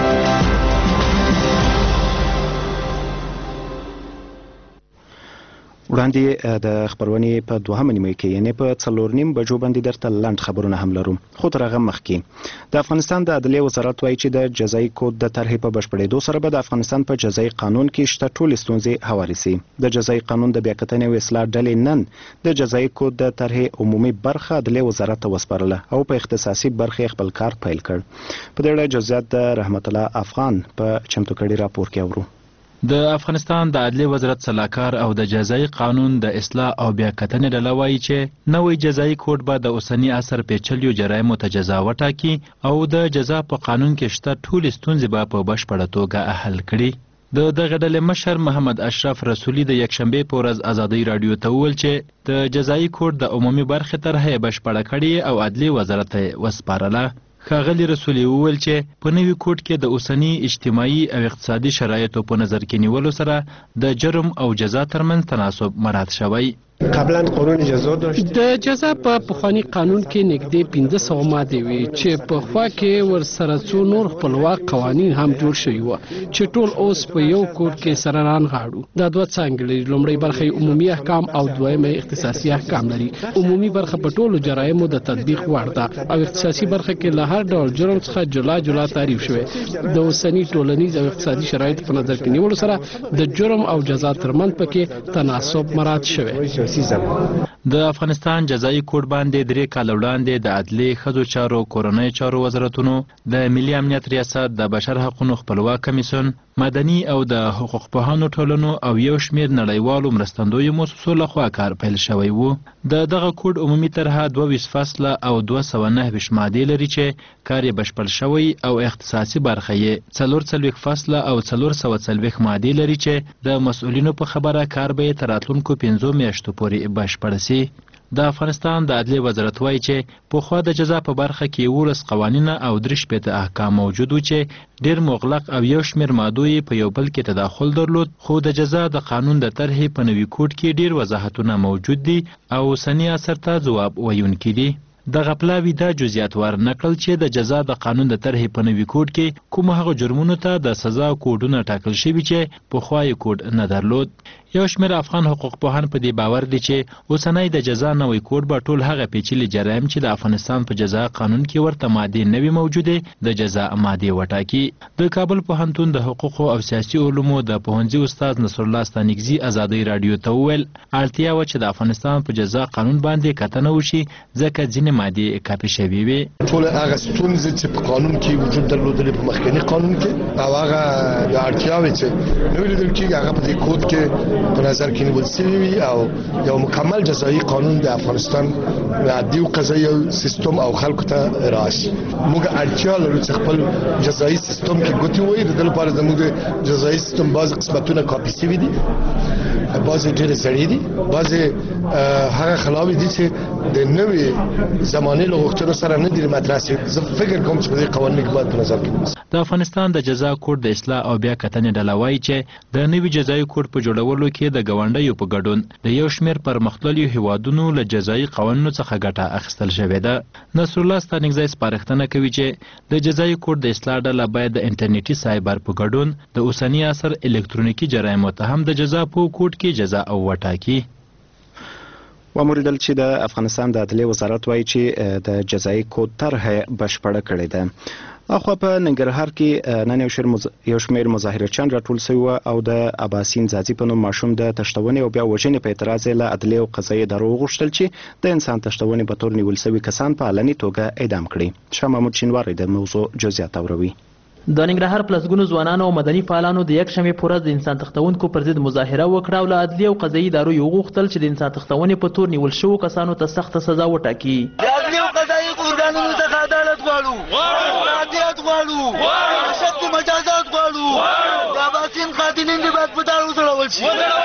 وړاندې د خبرونې په دوهمه نیمه کې یعنې په څلور نیم بجو باندې درته لنډ خبرونه هم لرو، خو تر هغه مخکې د افغانستان د عدلیې وزارت وایي چې د جزایي کود د طرحې په بشپړېدو سره به د افغانستان په جزایي قانون کې شته ټولې ستونزې هوارې سي. د جزایي قانون د بیاکتنې او اصلاح ډلې نن د جزایي کود د طرحې عمومي برخه عدلیې وزارت ته وسپارله او په اختصاصي برخې خپل کار پیل کړ. په دې اړه جزئیات د رحمت الله افغان په چمتو کړي راپور کې اورو. د افغانستان د عدلیې وزارت سلاکار او د جزایي قانون د اصلاح او بیاکتنې ډله وایي چې نوی جزایي کوډ به د اوسني عصر پیچلیو جرایمو ته جزا وټاکي او د جزا په قانون کې شته ټولې ستونزې به په بشپړه توګه حل کړي. د دغه ډلې مشر محمد اشرف رسولي د یکشنبې په ورځ ازادۍ راډیو ته وویل چې د جزایي کوډ د عمومي برخې طرحه یې بشپړه کړې او عدلیې وزارت ته وسپارله. ښاغلي رسولي وویل چې په نوي کوډ کې د اوسني اجتماعي او اقتصادي شرایطو په نظر کې نیولو سره د جرم او جزا ترمنځ تناسب مراعات شوی. قبلا قانون جزا داشت. د جزا په پخوانی قانون کې نږدې پنځه سوه مادې وي چې په خوا کې ور سره څو نور خپلواک قوانین هم جوړ شوي وو چې ټول اوس په یو کوډ کې سره رانغاړو. دا دوه څانګې لري، لومړی برخه عمومي احکام او دویمه اختصاصي احکام لري. عمومي برخه په ټولو جرایمو د تطبیق وړ ده او اختصاصي برخه کې له هر ډول جرم څخه جلا جلا تعریف شوی. د اوسني ټولنیز او اقتصادي شرایطو په نظر کې نیولو سره د جرم او جزا ترمنځ پکې تناسب مراعات شوی. د افغانستان جزایي کوډ باندې درې کال وړاندې د عدلیې، ښځو چارو، کورنۍ چارو وزارتونو، د ملي امنیت ریاست، د بشر حقوقو خپلواک کمیسیون، مدني او د حقوق پوهانو ټولنو او یو شمېر نړیوالو مرستندویو مؤسسو لخوا کار پیل شوی و. د دغه کوډ عمومي طرحه دوه ویشت فصله او دوه سوه نهه ویشت مادې لري چې کار یې بشپړ شوی او اختصاصي برخه یې څلور څلوېښت فصله او څلور سوه څلوېښت مادې لري چې د مسؤلینو په خبره کار به یې تر راتلونکو پنځو میاشتو پورې بشپړ سي. د افغانستان د عدلیې وزارت وایي چې پخوا د جزا په برخه کې یولس قوانین او درې شپېته احکام موجود و چې ډېر مغلق او یو شمېر مادو یې په یو بل کې تداخل درلود، خو د جزا د قانون د طرحې په نوي کوډ کې ډېر وضاحتونه موجود دي او اوسني عصر ته ځواب ویونکي دي. دغه پلاوي دا جزئیات ور نقل چې د جزا د قانون د طرحې په نوي کوډ کې کوم هغه جرمونو ته د سزا کوډونه ټاکل شوي چې پخوا یې کوډ نه درلود. یو شمېر افغان حقوق پوهان په دې باور دي چې اوسنی د جزا نوی کوډ به ټول هغه پیچلي جرایم چې د افغانستان په جزا قانون کې ورته مادې نه وي موجودې د جزا مادې وټاکي. د کابل پوهنتون د حقوقو او سیاسي علومو د پوهنځي استاد نصرالله ستانکزي ازادۍ راډیو ته وویل اړتیا وه چې د افغانستان په جزا قانون باندې کتنه وشي ځکه ځینې مادې کاپي شوي وي. ټول هغه ستونزې چې په قانون کې وجود درلودلې په مخکني قانون کې او هغه د اړتیاوې چې نو لیدل کېږي هغه په دې کوډ کې په نظر کې نیول شوي وي او یو مکمل جزایي قانون د افغانستان عدلي او قضایي سیستم او خلکو ته راشي. موږ اړتیا لرو چې خپل جزایي سیستم کې ګوتې ووهي. د دې لپاره زموږ د جزایي سیستم بعضې قسمتونه کاپي شوي دي، بعضې ډېرې زړې دي، بعضې هغه خلاوې دي چې د نوې زمانې له غوښتنو سره نه دي مطرح شوي. زه فکر کوم چې په دې قوانینو کې باید په نظر کې ونیول شي. د افغانستان د جزا کوډ د اصلاح او بیا کتنې ډله وایي چې د نوي جزایي کوډ په جوړولو کې د ګاونډیو په ګډون د یو شمېر پرمختللیو هیوادونو له جزایي قوانینو څخه ګټه اخیستل شوې ده. نصرالله ستانکزی سپارښتنه کوي چې د جزایي کوډ د اصلاح ډله باید د انټرنیټي سایبر په ګډون د اوسني عصر الکترونیکي جرایمو ته هم د جزا په کوډ کې جزا او وټاکي. وموریدل چې د افغانستان د عدلیې وزارت وایي چې د جزایي کوډ طرحه بشپړه کړې ده. اخوا په ننګرهار کې نن یو شمېر مظاهرچیان راټول شوي او د اباسین ځاځي په نوم ماشوم د تښتونې او بیا وژنې په اعتراض یې له عدلیې او قضایي ادارو وغوښتل چې د انسان تښتونې په تور نیول شوي کسان په علني توګه اعدام کړي. شاه محمود شینواری د موضوع جزئیات اوروي. د ننګرهار پلسګونو ځوانانو او مدني فعالانو د یکشنبې په ورځ د انسان تښتونکو پر ضد مظاهره وکړه او له عدلیې او قضایي ادارو یې وغوښتل چې د انسان تښتونې په تور نیول شوو کسانو ته سخته سزا وټاکي. د عدلیې او قضایي ارګانونو څخه عدالت غواړو، عدالت غواړو، سخت مجازات غواړو، د اباسین قاتلین دې باید په دار وسړول شي.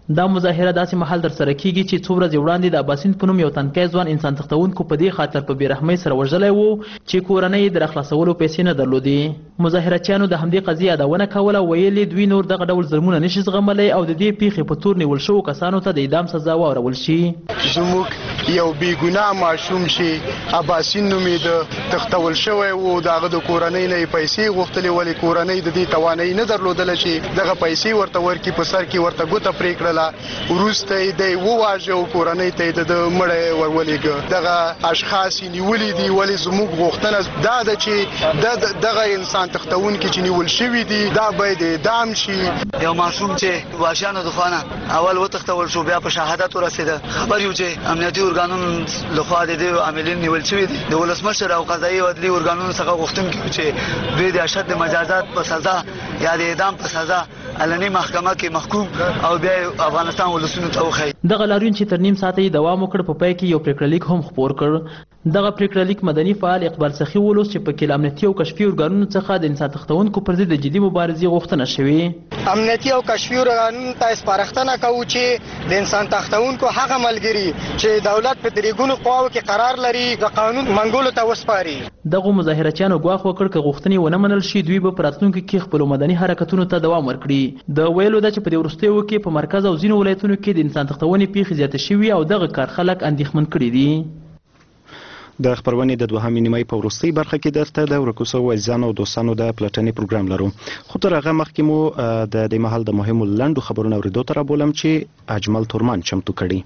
دا مظاهره داسې مهال در سره کیږي چې څو ورځې وړاندې د اباسین په نوم یو تنکی ځوان انسان تښتونکو په دې خاطر په بېرحمۍ سره وژلی و چې کورنۍ یې د راخلاصولو پیسې نه درلودې. مظاهرچیانو د همدې قضیې یادونه کوله، ویل یې دوی نور دغه ډول ظلمونه نشي زغملی او د دې پیښې په تور نیول شوو کسانو ته د اعدام سزا واورول شي. زموږ یو بېګناه ماشوم چې اباسین نومېده تښتول شوی و، د هغه د کورنۍ نه یې پیسې غوښتلې، ولې کورنۍ د دې توانایي نه درلودله چې دغه پیسې ورته ورکړي، په سر کې ورته ګوته پرې کړله، وروسته یې دی وواژه او کورنۍ ته یې د مړی ور ولېږه. دغه اشخاص یې نیولي دي، ولې زموږ غوښتنه دا ده چې دغه انسان تښتونکي چې نیول شوي دي دا باید اعدام شي. یو ماشوم چې وحشیانو د خوا نه اول وتښتول شو، بیا په شهادت ورسېده. خبر یو چې امنیتي ارګانونو لخوا د دې عاملین نیول شوي دي. د ولسمشر او قضایي او عدلي ارګانونو څخه غوښتونکي وو چې دوی د اشد مجازات په سزا یا د اعدام په سزا علني محکمه کې محکوم او بیا افغانستان ولسونو ته وښایي. دغه لاریون چې تر نیم ساعته یې دوام وکړ، په پای کې یو پریکړه لیک هم خپور کړ. دغه پریکړه لیک مدني فعال اقبال سخي ولوست چې پکې له امنیتي او کشفي ارګانونو څخه د انسان تښتونکو پر ضد د جدي مبارزې غوښتنه شوې. امنیتي او کشفي ارګانونو ته سپارښتنه کوو چې د انسان تښتونکو هغه ملګري چې دولت په درېګونو قواو کې قرار لري د قانون منګولو ته وسپاري. دغه مظاهرچیانو ګواښ وکړ که غوښتنې ونه منل شي دوی به په راتلونکي کې خپلو مدني حرکتونو ته دوام ورکړي. د ویلو ده چې په دې وروستیو کې په مرکز او ځینو ولایتونو کې د انسان تښتونې پیښې زیاتې شوي او دغه کار خلک اندېښمن کړي دي. د خبرونې د دوهمې نیمۍ په وروستۍ برخه کې درته د ورکو سوو عزیزانو او دوستانو د پلټنې پروګرام لرو، خو تر هغه مخکې مو د دې مهال د مهمو لنډو خبرونو اورېدو ته رابولم چې اجمل تورمان چمتو کړي.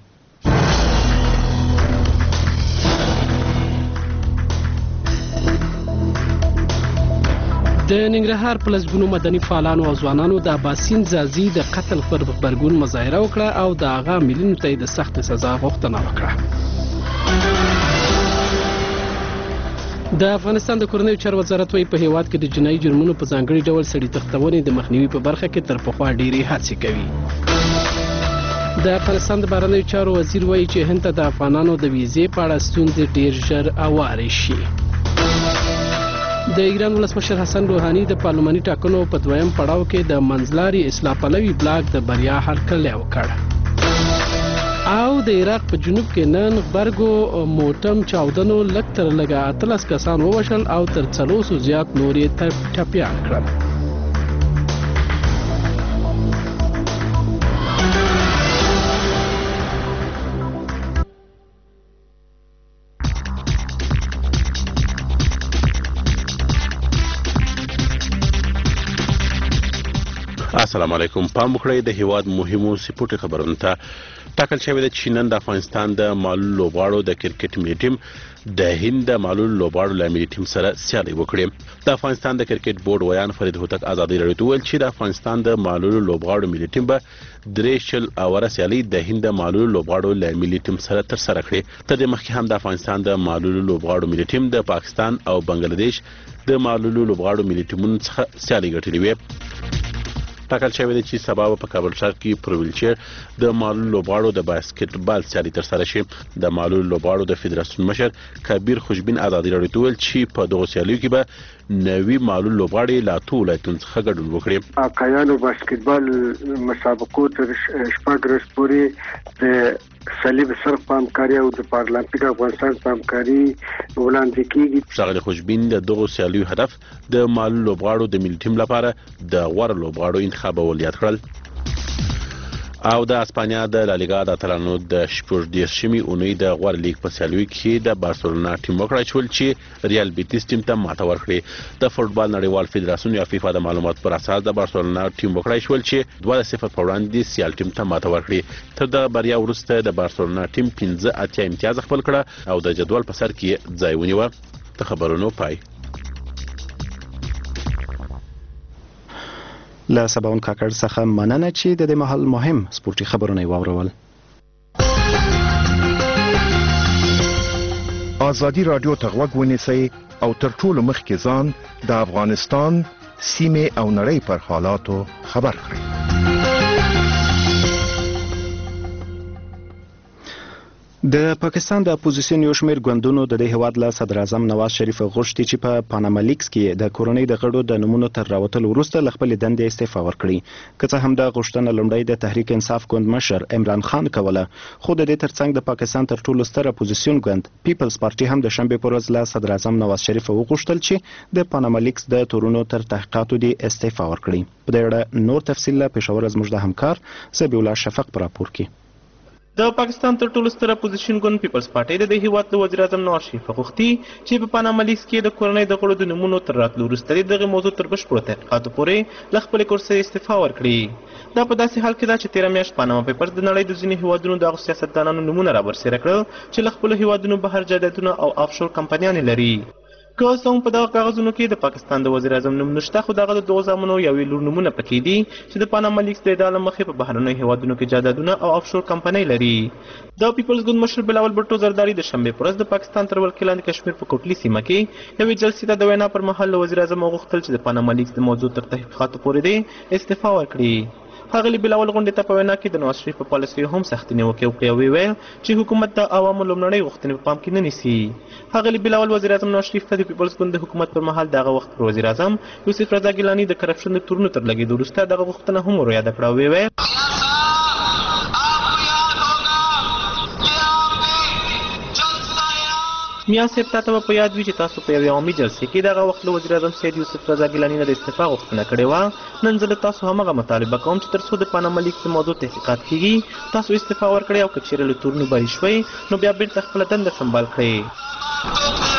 د ننګرهار په لسګونو مدني فعالانو او ځوانانو د اباسین ځاځي د قتل پر غبرګون مظاهره وکړه او د هغه عاملینو ته د سخت سزا غوښتنه وکړه. د افغانستان د کورنیو چارو وزارت وايي په هیواد کې د جنایي جرمونو په ځانګړي ډول سړي تښتونې د مخنیوي په برخه کې تر پخوا ډېرې هڅې کوي. د افغانستان د بهرنیو چارو وزیر وايي چې هند ته د افغانانو د ویزې په اړه ستونزې ډېر ژر هوارې شي. د ایران ولسمشر حسن روحاني د پارلماني ټاکنو په دویم پړاو کې د منځلاري اصلاح پلوي بلاک د بریا هرکلی وکړ. او د عراق په جنوب کې نن غبرګو موټم چاودنو لږ تر لږه اتلس کسان ووژل او تر څلور سوه زیات نور یې ټپیان کړل. السلام علیکم. پام وکړئ د هیواد مهمو سپورټي خبرونو ته. ټاکل شوې ده چې نن د افغانستان د معلول لوبغاړو د کرکټ ملي ټیم د هند د معلول لوبغاړو له ملي ټیم سره سیالي وکړي. د افغانستان د کرکټ بورډ ویان فرید هوتک ازادي راډیو ته ویل چې د افغانستان د معلول لوبغاړو ملي ټیم به درې شل اوره سیالي د هند د معلول لوبغاړو له ملي ټیم سره تر سره کړي. تر دې مخکې هم د افغانستان د معلول لوبغاړو ملي ټیم د پاکستان او بنگلاديش د معلول لوبغاړو ملي ټیمونو څخه سیالي ګټلې وې. ټاکل شوې ده چې سبا په کابل ښار کې پر ویلچیر د معلول لوبغاړو د باسکټبال سیالي ترسره شي. د معلول لوبغاړو د فدراسیون مشر کبیر خوشبین ازادي راډیو ته ویل چې په دغو سیالیو کې به نوي معلول لوبغاړي له اتو ولایتونو څخه ګډون وکړي. اقایانو باسکټبال مسابقو تر شپږ ورځې پورې د صلیب صرف په همکاري او د پارلمپیک افغانستان په همکاري وړاندې کیږي. ښاغلي خوشبین د دغو سیالیو هدف د معلول لوبغاړو د ملي ټیم لپاره د غوره لوبغاړو انتخابول یاد کړل. او د اسپانیا د لالیګا د اتلانو د شپږ دیرشمې اونۍ د غوره لیګ په سیالیو کې د بارسلونا ټیم وکړای شول چې ریال بیتیس ټیم ته ماته ورکړي. د فوټبال نړیوال فدراسیون یا فیفا د معلوماتو پر اساس د بارسلونا ټیم وکړای شول چې دوه صفر په وړاندې سیال ټیم ته ماته ورکړي. تر د بریا وروسته د بارسلونا ټیم پنځه اتیا امتیاز خپل کړه او د جدول په سر کې ځای ونیوه. د خبرونو پای. له سباون کاکړ څخه مننه چې د دې مهال مهم سپورتي خبرونه واورول. ازادي رادیو ته غوږ ونیسئ او تر ټولو مخکې ځان د افغانستان سیمې او نړۍ پر حالاتو خبر کړئ. د پاکستان د اپوزیسیون یو شمېر ګوندونو د دې هیواد له صدر اعظم نواز شریف غوښتي چې په پاناما لیکس کې د کورنۍ د غړو د نمونو تر راوتلو وروسته له خپلې دندې استعفا ورکړي که څه هم د غوښتنه لومړی د تحریک انصاف ګوند مشر عمران خان کوله خو د دې ترڅنګ د پاکستان تر ټولو ستر اپوزیسیون ګوند پیپلز پارټي هم د شنبې په ورځ له صدر اعظم نواز شریف وغوښتل چې د پاناما لیکس د تورونو تر تحقیقاتو دې استعفا ورکړي په دې اړه نور تفصیل له پېښور زموږ د همکار زبیح الله شفق پر راپور کې د پاکستان تر ټولو ستر اپوزیشن ګوند پیپلز پارټي د دې هیواد د وزیر اعظم نواز شریف غوښتي چې په پاناما لیکس کې د کورنۍ د غړو د نمونو تر راتلو وروسته دغه موضوع تر بشپړو تحقیقاتو پورې له خپلې کرسۍ استعفا ورکړي دا په داسې حال کې ده چې تېره میاشت پاناما پیپرز د نړۍ د ځینې هیوادونو د هغو سیاستدانانو نومونه رابرسېره کړل چې له خپلو هیوادونو بهر جایدادونه او آفشور کمپنیانې لري که څه هم په دغه کاغذونو کې د پاکستان د وزیر اعظم نوم نشته خو دغه د دغو زامنو یوې لور نومونه پکې دي چې د پاناما لیکس د ادعا له مخې په بهرنیو هیوادونو کې جایدادونه او آفشور کمپنۍ لري د پیپلز ګوند مشر بلاول بټو زرداري د شنبې په ورځ د پاکستان تر ولکې لاندې کشمیر په کوټلي سیمه کې یوې جلسې ته د وینا پر مهال له وزیر اعظم وغوښتل چې د پاناما لیکس د موضوع تر تحقیقاتو پورې دی استعفا ورکړي ښاغلي بلاول غونډې ته په وینا کې د نواز شریف په پالیسیو هم سختې نیوکې وکړې او ویل چې حکومت د عوامو لومړنۍ غوښتنې په پام کې نه نیسي ښاغلي بلاول وزیر اعظم نواز شریف ته د پیپلز ګوند د حکومت پر مهال دغه وخت پر وزیر اعظم یوسف رضا ګیلاني د کرپشن د تورونو تر لګېدو وروسته دغه غوښتنه هم ور یاده کړه او ویل میا صاحب تاسو په یاد وي چې تاسو په یوې عامي جلسې کې دغه وخت له وزیر اعظم سید یوسف رضا ګیلاني نه د استعفا غوښتنه کړې وه نن زه له تاسو همغه مطالبه کوم چې تر څو د پاناما لیکس د موضوع تحقیقات کیږي تاسو استعفا ورکړئ او که چیرې له تورونو بری شوئ نو بیا بیرته خپله دنده سنبال کړئ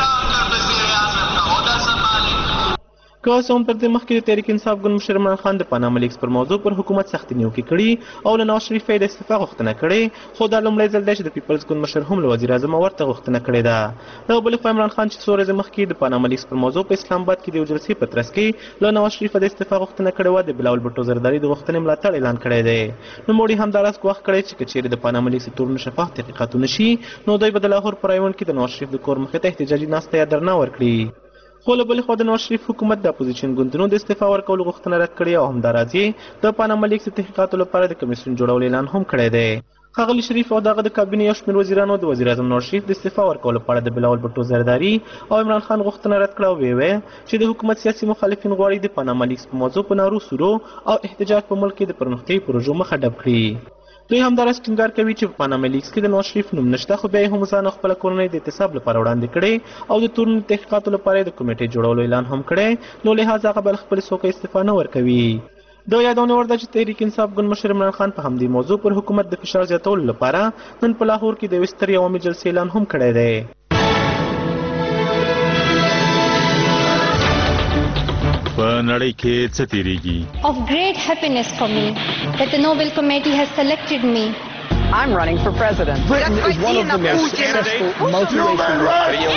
که څه هم تر دې مخکې د تحریک انصاف ګوند مشر عمران خان د پاناما لیکس پر موضوع پر حکومت سختې نیوکې کړي او له نواز شریف یې د استعفا غوښتنه کړې خو دا لومړی ځل دی چې د پیپلز ګوند مشر هم له وزیر اعظم ورته غوښتنه کړې ده له بلې خوا عمران خان چې څو ورځې مخکې د پاناما لیکس پر موضوع په اسلام آباد کې د یو جلسې په ترڅ کې له نواز شریف د استعفا غوښتنه کړې وه د بلاول بټو زرداري د غوښتنې ملاتړ اعلان کړی دی نوموړي همداراز ګواښ کړی چې که چیرې د پاناما لیکس د تورونو شفاف تحقیقاتونه شي نو دوی به د لاهور په ایوان کې د نواز شریف د کور مخې ته احتجاجي ناسته یا درنه ورکړي خو له بلې خوا د نواز شریف حکومت د اپوزیشن ګوندونو د استعفا ورکولو غوښتنه رد کړې او همداراز یې د پاناما لیکس د تحقیقاتو لپاره د کمیسیون جوړولو اعلان هم کړی دی ښاغلي شریف او دغه د کابینې یو شمېر وزیرانو د وزیر اعظم نواز شریف د استعفا ورکولو په اړه د بلاول بټو زرداري او عمران خان غوښتنه رد کړه او ویې ویل چې د حکومت سیاسي مخالفین غواړي د پاناما لیکس په موضوع په نارو سورو او احتجاج په ملک کې د پرمختیایي پروژو مخه ډب کړي دوی همداراز ټینګار کوي چې په پاناما لیکس کې د نواز شریف نوم نشته خو بیا یې هم ځان او خپله کورنۍ د اعتصاب لپاره وړاندې کړې او د تورونو تحقیقاتو لپاره د کمیټې جوړولو اعلان هم کړی نو لحاظ هغه به له خپلې څوکۍ استعفا نه ورکوي د یادونه وړ ده چې تحریک انصاف ګوند مشر عمران خان په همدې موضوع پر حکومت د فشار زیاتولو لپاره نن په لاهور کې د یوې سترې عوامي جلسې اعلان هم کړی دی په نړۍ کې څه تیریږي Of great happiness for me that the Nobel Committee has selected me. I'm running for president. Britain is one of the most successful multiracial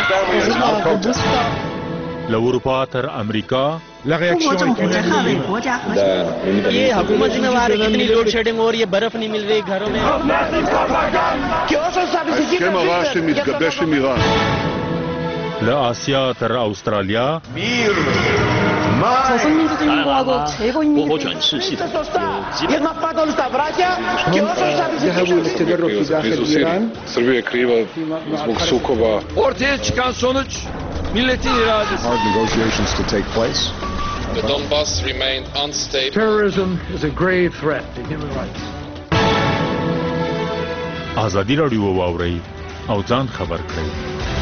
له اروپا تر امریکا La réaction ये हुकूमत जिम्मेवार है कितनी load shedding और ये बर्फ नहीं मिल रही घरों में ההסכם הרע שמתגבש עם איראן له آسیا تر استرالیا 少数民族英国的최고 인민이 ذهبوا للتدرب في داخل إيران Srbija kriva zbog sukoba. Ortaya çıkan sonuç milletin iradesi. Hard negotiations to take place. The Donbass remained unstable. Terrorism is a grave threat to human rights. ازادي راډیو واورئ او ځان خبر کړئ.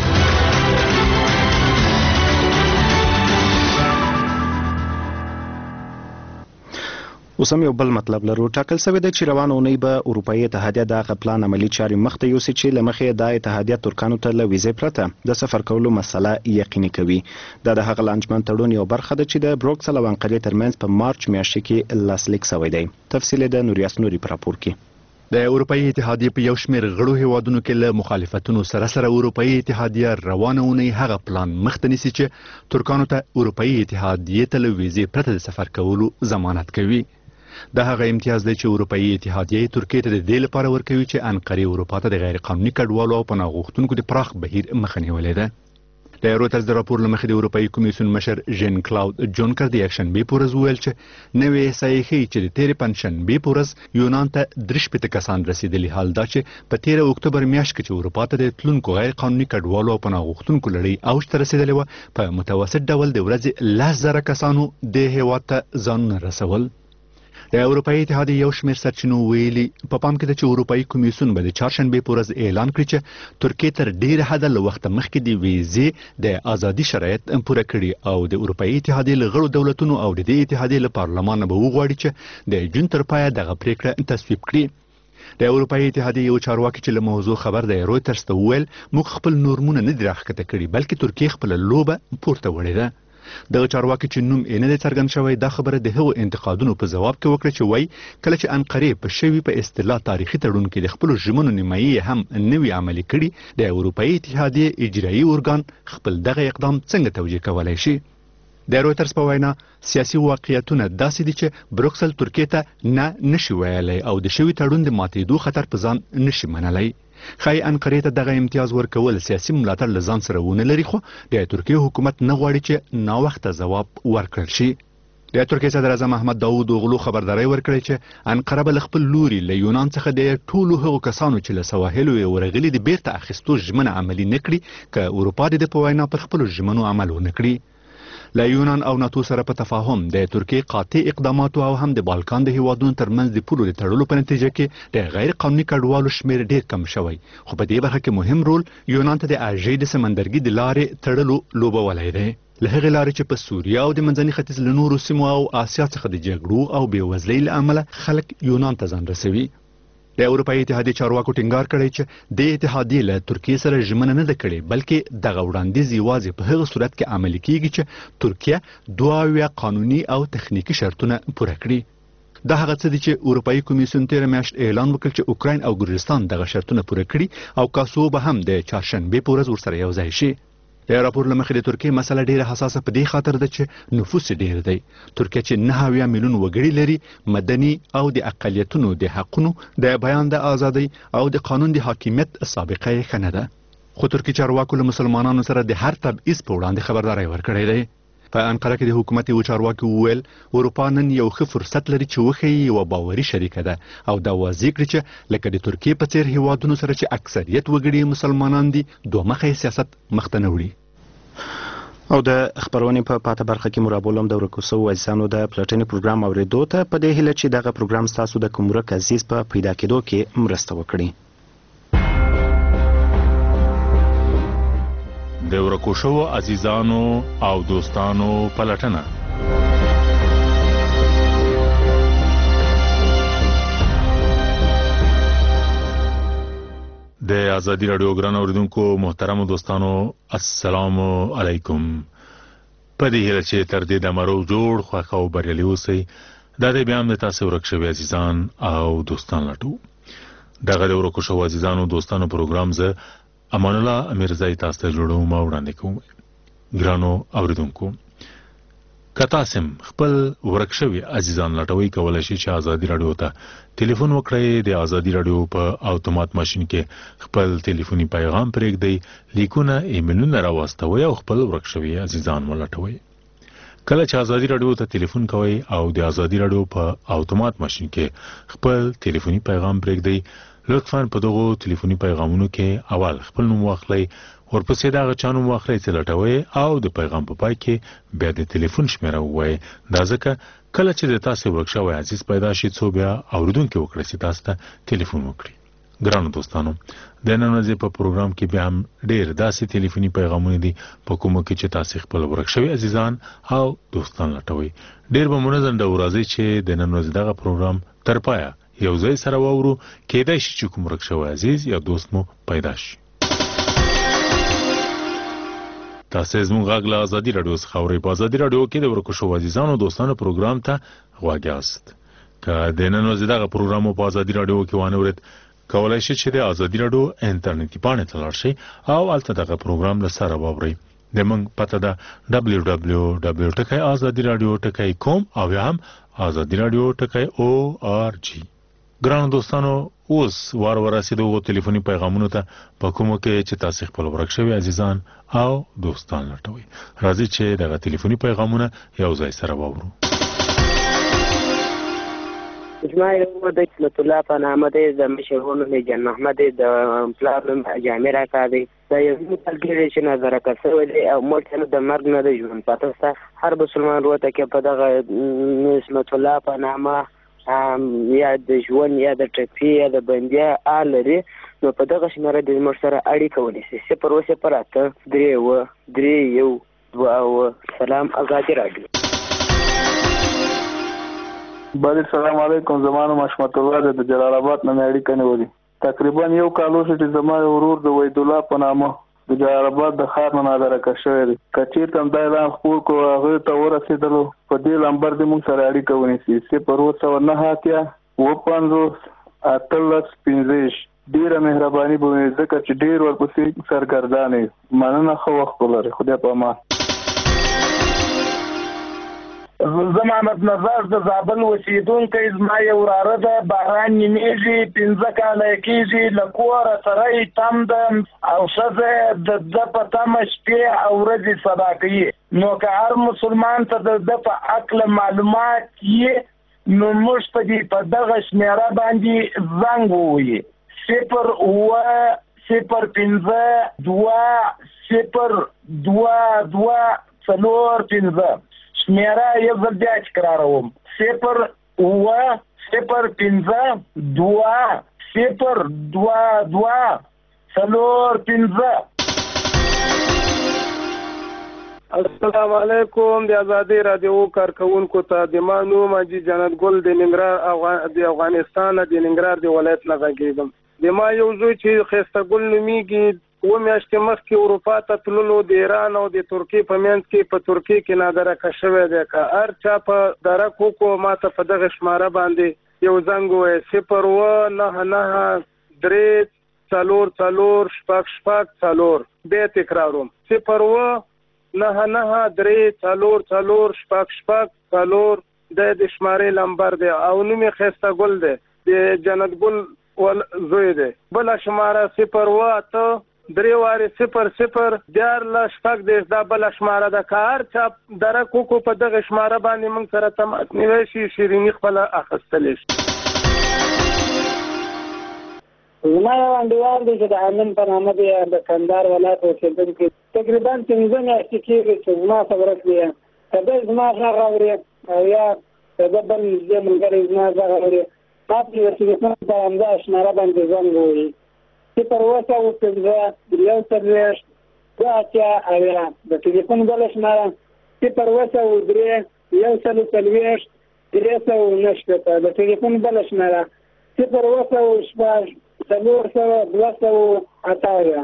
اوس هم یو بل مطلب لرو ټاکل شوی دی چې روانه اونۍ به اروپایي اتحادیه دغه پلان عملي چارې مخته یوسي چې له مخې د اتحادیه ترکانو ته له ویزې پرته د سفر کولو مسله یقیني کوي دا د هغه لانجمن تړون یو برخه ده چې د بروکسل او انقرې ترمنځ په مارچ میاشت کې لاسلیک شوی دی تفصیل د نوریاس نوري پر راپور کې د اروپایي اتحادیه په یو شمېر غړو هیوادونو کې له مخالفتونو سره سره اروپایي اتحادیه روانه اونۍ هغه پلان مخته نیسي چې ترکانو ته اروپایي اتحادیه ته له ویزې پرته د سفر کولو ضمانت کوي دا هغه امتیاز دی چې اروپایي اتحادیه ترکیه ته د دې لپاره ورکوي چې انقرې اروپا ته د غیر قانوني کډوالو او پناه غوښتونکو د پراخ بهیر مخه نیولې ده د رویټرز د راپور له مخې د اروپאי کمیسیون مشر ژن کلاود جونکر د یکشنبه په ورځ وویل چې نوې احصایې ښیي چې د تېرې پنجشنبې په ورځ یونان ته درې شپېته کسان رسېدلي، حال دا چې په تېره اکتوبر میاشت کې چې اروپا ته د تلونکو غیر قانوني کډوالو او پناه غوښتونکو لړۍ اوج ته رسېدلې وه، په متوسط ډول د ورځې لس زره کسانو د هېواد ته ځانونه رسول. د اروپאי اتحادیې یو شمېر سرچینو ویلي په پام کې ده چې اروپאי کمیسیون به د چهارشنبې په ورځ اعلان کړي چې ترکیې تر ډېره حده له وخته مخکې د ویزې د ازادي شرایط پوره کړي او د اروپאי اتحادیې له غړو دولتونو او د دې اتحادیې له پارلمان به وغواړي چې د جون تر پایه دغه پریکړه تصویب کړي. د اروپאי اتحادیې یو چارواکي چې له موضوع خبر دی رویټرز ته وویل موږ خپل نورمونه نه دي راښکته کړي بلکې ترکیې خپله لوبه پورته وړې ده. دغه چارواکي چې نوم یې نه دی څرګند شوی دا خبره د هغو انتقادونو په ځواب کې وکړه چې وایي کله چې انقرې په شوي په اصطلاح تاریخي تړون کې د خپلو ژمنو نیمایي هم نوي عملي کړي، د اروپאי اتحادیې اجرایي ارګان خپل دغه اقدام څنګه توجیه کولی شي؟ د رویټرز په وینا سیاسي واقعیتونه داسې دي چې بروکسل ترکیې ته نه نشي ویلی او د شوي تړون د ماتېدو خطر په ځان نشي منلی. ښایي انقرې ته دغه امتیاز ورکول سیاسي ملاتړ له ځان سره ونه لري، خو د ترکیې حکومت نه غواړي چې ناوخته ځواب ورکړل شي. د ترکیې صدر اعظم احمد داود اوغلو خبرداری ورکړی چې انقره به له خپل لوري له یونان څخه د ټولو هغو کسانو چې له سواحلو یې ورغلي د بیرته اخیستو ژمنه عملي نه کړي که اروپا د ده په وینا پر خپلو ژمنو عمل ونه کړي. له یونان او ناتو سره په تفاهم د ترکیې قاطع اقداماتو او هم د بالکان د هیوادونو ترمنځ د پولو د تړلو په نتیجه کې د غیر قانوني کډوالو شمېر ډېر کم شوی، خو په دې برخه کې مهم رول یونان ته د اژې د سمندرګي د لارې تړلو لوبولی دی. له هغې لارې چې په سوریه او د منځني ختیځ له نورو سیمو او آسیا څخه د جګړو او بېوزلۍ له امله خلک یونان ته ځان رسوي. د اروپאי اتحادیې چارواکو ټینګار کړی چې د اتحادیې له ترکیې سره ژمنه نه ده کړې بلکې دغه وړاندیز یوازې په هغه صورت کې عملي کیږي چې ترکیه دوه اویا قانوني او تخنیکي شرطونه پوره کړي. دا هغه څه دي چې اروپאי کمیسیون تېره میاشت اعلان وکړ چې اوکراین او ګرجستان دغه شرطونه پوره کړي او کاسو به هم د چهارشنبې په ورځ ورسره یوځای شي. د راپور له مخې د ترکیې مسله ډیره حساسه په دې خاطر ده چې نفوس ډیر دی. ترکیه چې نهه اویا میلیون وګړي لري مدني او د اقلیتونو د حقونو د بیان د ازادۍ او د قانون د حاکمیت سابقه یې ښه نه ده، خو ترکي چارواکو له مسلمانانو سره د هر تبعیض په وړاندې خبرداری ورکړی دی. په انقره کې د حکومت یو چارواکي وویل اروپا نن یو ښه فرصت لري چې وښیي یوه باوري شریکه ده او دا واضح کړي چې لکه د ترکیې په څېر هیوادونو سره چې اکثریت وګړي مسلمانان دي دوه مخی سیاست مخته نه وړي. او د خبرونې په پاته برخه کې مرابولم د ورکو سوو عزیزانو د پلټنې پروګرام اوریدو ته په دې هیله چې دغه پروګرام ستاسو د کوم ورک عزیز په پیدا کېدو کې مرسته وکړي. د ورکو شوو عزیزانو او دوستانو پلټنه د ازادي رادیو ګران اوریدونکو محترم دوستانو السلام علیکم. په دې هیله چې تر دې د مرو جوړ خوښ او بریالي اوسئ. دا د بیا هم د تاسو ورک شوي عزیزان او دوستان لټو. دغه د ورکو شوو عزیزانو دوستانو پروګرام زه امان الله امیرزای تاسو ته جوړوم او وړاندې کوم. ګرانو اوریدونکو که تاسو خپل ورک شوي عزیزان لټوي کولای شئ چې ازادي رادیو ته ټلیفون وکړئ. د ازادي رادیو په اتومات ماشين کې خپل ټلیفوني پیغام پرېږدئ، لیکونه ایمیلونه راواستوئ او خپل ورک شوي عزیزان ولټوئ. کله چې ازادي رادیو ته ټلیفون کوئ او د ازادي رادیو په اتومات ماشين کې خپل ټلیفوني پیغام پرېږدئ، لطفاً په دغو ټلیفوني پیغامونو کې اول خپل نوم واخلئ، ورپسې د هغه چا نوم واخلئ چې لټوئ او د پیغام په پای کې بیا د ټلیفون شمیره ووایئ. دا ځکه کله چې د تاسو ورک شوی عزیز پیدا شي څو بیا اورېدونکي وکړي چې تاسو ته ټلیفون وکړي. ګرانو دوستانو د نن ورځې په پروګرام کې بیا هم ډېر داسې ټلیفوني پیغامونه دي په کومو کې چې تاسو خپل ورک شوي عزیزان او دوستان لټوئ. ډېر به منظم ډول راځي چې د نن ورځې دغه پروګرام تر پایه یو ځای سره واورو، کېدای شي چې کوم ورک شوی عزیز یا دوست مو پیدا شي. تاسو زموږ غږ له ازادي رادیو څخه اورئ. په ازادي رادیو کې د ورکو شوو عزیزانو دوستانو پروګرام ته غوږ یاست. که د نن ورځې دغه پروګرام په ازادي رادیو کې وانه ورید کولای شئ چې د ازادي رادیو انټرنیټي پاڼې ته لاړ شئ او هلته دغه پروګرام له سره واورئ. د موږ پته ده ډبلیو ډبلیو ډبلیو ټکی ازادي رادیو ټکی کوم او یا هم ازادي رادیو ټکی او آر جی. ګرانو دوستانو اوس وار ورسېدو ټلیفوني پیغامونو ته په کومو کې چې تاسو خپل ورک شوی عزیزان او دوستان لټوي. راځي چې دغه ټلیفوني پیغامونه یو ځای سره واورو. اسمع یو د رحمت الله په نامه دی، د مشرونو نه جان محمد د پلار نوم جامع راکا دی. دا یو ملګری چې نظر کړو دی او ملته د مرګ نه د ژوند پاتې ستا هر مسلمان وروته کې په دغه رحمت الله په نامه یا د ژوند یا د ټپي یا د بندیا آل لري، نو په دغه شمېره د زموږ سره اړیکه ونیسي. صفر اوه صفر اته درې اوه درې یو دوه اوه. سلام ازادي راډیو. بله سلام علیکم، زما نوم حشمت الله دی، د جلال آباد نه مې اړیکه نیولې. تقریبا یو کال وشو چې زما ورور د وحید الله په نامه د جلال آباد د ښار نه نادرکه شوی دی. که چېرته هم دا اعلان خپور کړو هغې ته ورسېدلو په دې لمبر دې موږ سره اړیکه ونیسي. صفر اوه سوه نهه اتیا اووه پنځوس اتلس پنځه ویشت. ډېره مهرباني به وي ځکه چې ډېر ورپسې سرګردان یې. مننه، ښه وخت ولرئ. خدای په امان. زمانت نظر د زابل اوسیدونکی، زما یو وراره ده، باران نیمیږي، پنځه کاله یې کېږي، له کوره سره یې تم ده او ښځه د ده په تمه شپې او ورځې سبا کوي. نو که هر مسلمان ته د ده په هکله معلومات یې نو موږ په دې په دغه شمېره باندې زنګ ووهي. صفر اووه صفر پنځه دوه صفر دوه دوه څلور پنځه. شمېره یو ځل بیا تکراروم، صفر اووه صفر پنځه دوه صفر دوه دوه څلور پنځه. السلام علیکم. د ازادي راډیو کارکونکو ته د ما نوم حاجي جنت ګل د ننګرهار د افغانستان د ننګرهار د ولایت نه غږیږم. د ما یو زوی چې ښایسته ګل نومیږي، اوه میاشتې مخکې اروپا ته تللو، د ایران او د ترکیې په منځ کې په ترکیې کې نادرکه شوی دی. که هر چا په درک وکړو ما ته په دغه شماره باندې یو زنګ ووایي. صفر اوه نهه نهه درې څلور څلور شپږ شپږ څلور. بیا تکراروم، صفر اوه نهه نهه درې څلور څلور شپږ شپږ څلور. دا د شمارې لمبر دی او نوم یې ښایسته ګل دی، د جنت ګل زوی دی. بله شماره صفر اوه اته درې وارې صفر صفر دیارلس شپږ دېرش. دا بله شماره ده. که هر چا درک وکړو په دغه شماره باندې موږ سره تماس نیولی شي، شیریني خپله اخیستلی شي. زما یو انډیوال دی چې د امین په نامه دی، د کندهار ولایت اوسېدونکی. تقریبا پنځه میاشتې کېږي چې زما خبرک دی، که دی زما غږ اوري او یا که ده بل نږدې ملګری زما غږ اوري، ما پرې د ټلیفون په همدا شماره باندې زنګ ووهي. صفر اوه سوه پنځه یو څلوېښت دوه اتیا اویا. د ټلیفون بله شماره صفر اوه سوه درې یو سل څلوېښت درې سوه نهه شپېته. د ټلیفون بله شماره صفر اوه سوه شپږ څلور سوه دوه سوه اته اویا.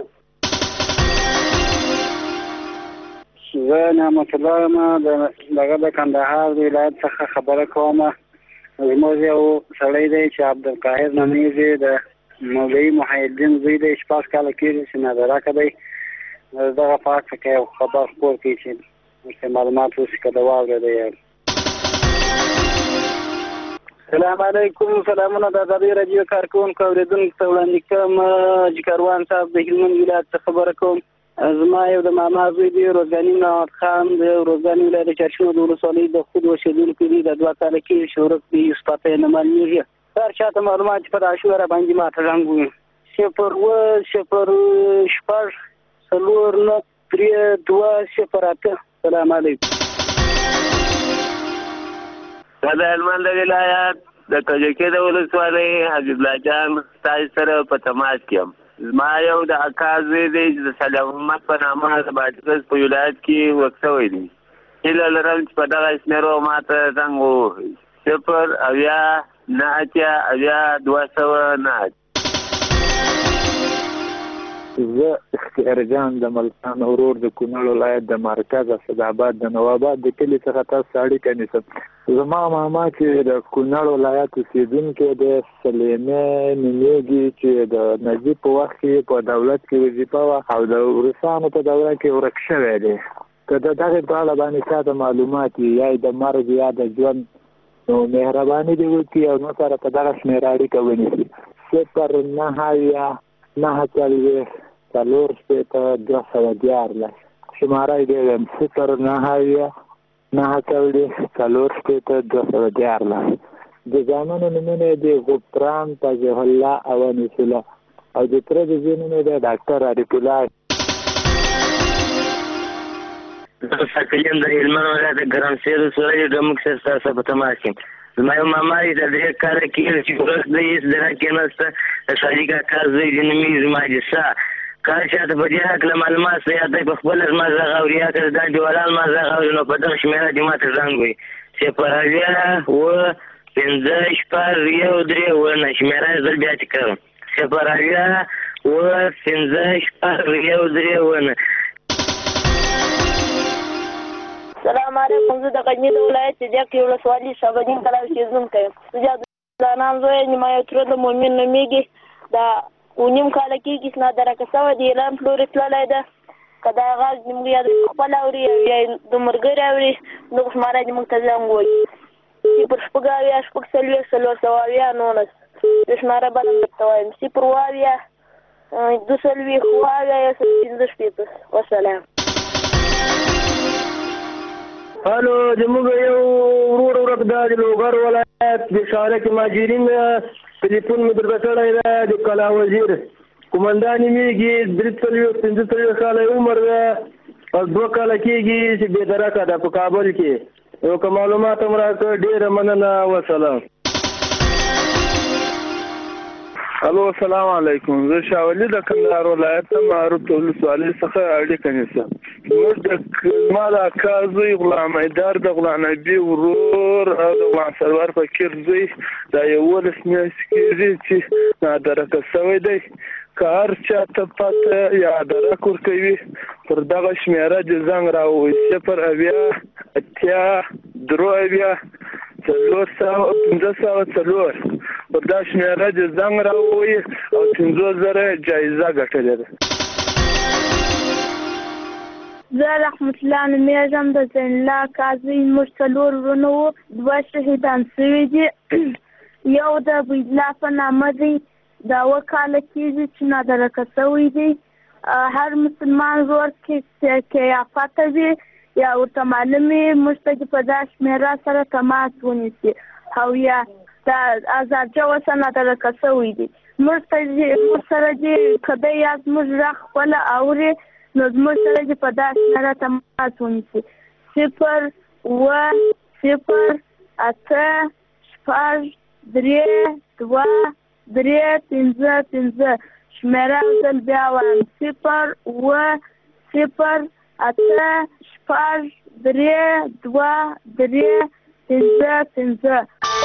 زه نعمت الله یم، دغه د کندهار د ولایت څخه خبره کوم. زموږ یو سړی دی چې عبدالقاهر نومیږي، د مولوي محیالدین زوی دی، شپږ کاله کېږي چې نادرکه دی. دغه په هکله کې یو خبر خپور کړي چې ورته معلومات وشي که د واورېدی. سلام علیکم. سلامونه د ازادي راډیو کارکونکو اورېدونکو ته وړاندې کوم. حاجي کاروان صاحب د هلمند ولایت څخه خبره کوم. زما یو د ماما زوی دی، روزګاني محمد خان د روزګاني ولایت د چرشنو د ولسوالۍ د خود اوسېدونکی دی. د دوه کاله کېږي چې ورک دی، یوسف پته یې نه معلومېږي. هر چاته معلومات چې په دا شوره باندې ما ته زنګ ووهي. صفر اوه صفر شپږ څلور نهه درې دوه صفر اته. سلام علیکم. دا د هلمند ولایت د کجکي د ولسوالۍ حبیب الله جان ستاسو سره په تماس کې یم. زما یو د اکا زوی دی چې د سلام محمد په نامه د بادغیس په ولایت کې ورک شوی دی. هیله لرم چې په دغه شمېرو ما ته زنګ ووهئ. صفر اویا نهه اتیا اویا دوه سوه نهه. زه اختیار جان د ملتان ورور د کونړ ولایت د مرکز اسداباد د نواباد د کلي څخه تاسو اړیکه نیسم. زما ماما چې د کونړ ولایت اوسېدونکی دی، سلیمې نومیږي، چې د نجیب په وخت کې په دولت کې وظیفه وه او د روسانو په دوره کې ورک شوی دی. که د دغې په اړه باندې چاته معلومات وي یا د مرګ یا د ژوند، نو مهرباني دې وکړي او نو سره په دغه شمېره اړیکه ونیسي. صفر نهه اویا نهه څلوېښت څلور شپېته دوه سوه دیارلس. شماره یې بیا وایم صفر نهه اویا نهه څلوېښت څلور شپېته دوه سوه دیارلس. د زامنو نومونه یې د غفران، فضح الله او انیس الله او د تره د زوی نوم یې دی ډاکټر عارف الله. زه ساکلیم د هلمند ولایت د ګرمسیر ولسوالۍ ډمک سره ستاسو په تماس یم. زما یو ماما دی د درې کاله کېږي چې ورځ دی هېڅ دره کېناسته د سالي کاکا زوی دی نومېږي زما جسا. کله چاته په دې هکله معلومات څه یا دی په خپله زما غږ اوري یا که د دا ډیوالان ما غږ اوري نو په دغه شمېره دې ما ته زنګ وایي صفر اویا اوه پنځه شپږ یو درې اوه نه شمېره یې زه بیا تکرارم صفر اویا اوه پنځه شپږ یو درې اوه نه. السلام علیکم. زه د غزني د ولایت د جګ ولسوالۍ شعبالدین کلا اوسېدونکی یم. زه د ځوانان زوی یم. زما یو تره د مؤمن نومېږي. دا اوه نیم کاله کېږي چې نادرکه شوی د اعلان پلورې تللی ده. که دا غږ زموږ یا د خپل اوري یا د ملګري اوري دغه شماره دې موږ ته زنګ ووایي صفر شپږ اویا شپږ څلوېښت څلور سوه اویا نولس. د شماره بله هم درته وایم صفر اوه اویا دوه څلوېښت اوه اویا یو سل پنځه شپېته. وسلام. الو زموږ یو ورور ورک دا د لوګر ولایت د شارک ماجرین ټلیفون مې درته کړی دی د کلا وزیر قومندان نومېږي درې څلوېښت پنځه څلوېښت کاله عمر ده او دوه کاله کېږي چې بېدرکه ده په کابل کې. یو که معلومات هم راکړه ډېره مننه. وسلام. الو السلام علیکم. زه شاولي د کندهار ولایت معروف ولسوالۍ څخه اړیکه نیسم. زموږ د زما د اکا زوی غلام حیدر د غلام نبي ورور او د غلام سرور فقیر زوی دا یولس میاشتې کېږي چې نادرکه شوی دی. که هر چاته پته یا درک ورکوي پر دغه شمېره دې زنګ راووایي صفر اویا اتیا درې اویا څلور سوه پنځه سوه څلور پر دا شمېره دې زنګ راووایي او پنځوس زره جایزه ګټلې ده. زه رحمت الله نومېږم د زین الله کاظمي. موږ څلور ورونه وو. دوه شهیدان سوي دي. یو د بویدلا په نامه دی. دا اوه کاله کېږي چې نادرکه شوی دی. هر مسلمان ورور کې یا پته وي یا ورته معلوم وي موږ ته دې په دا شمېره سره تماس ونیسي او یا دا ازادجه اوسه نادرکه شوی دی. موږ ته موږ سره دې که دی یا زموږ غږ خپله اوري نو زموږ سره دې په دا شمېره تماس ونیسي صفر اوه صفر اته شپږ درې دوه درې پنځه پنځه. شمېره یو ځل بیا وایم صفر اوه صفر اته شپږ درې دوه درې پنځه پنځه.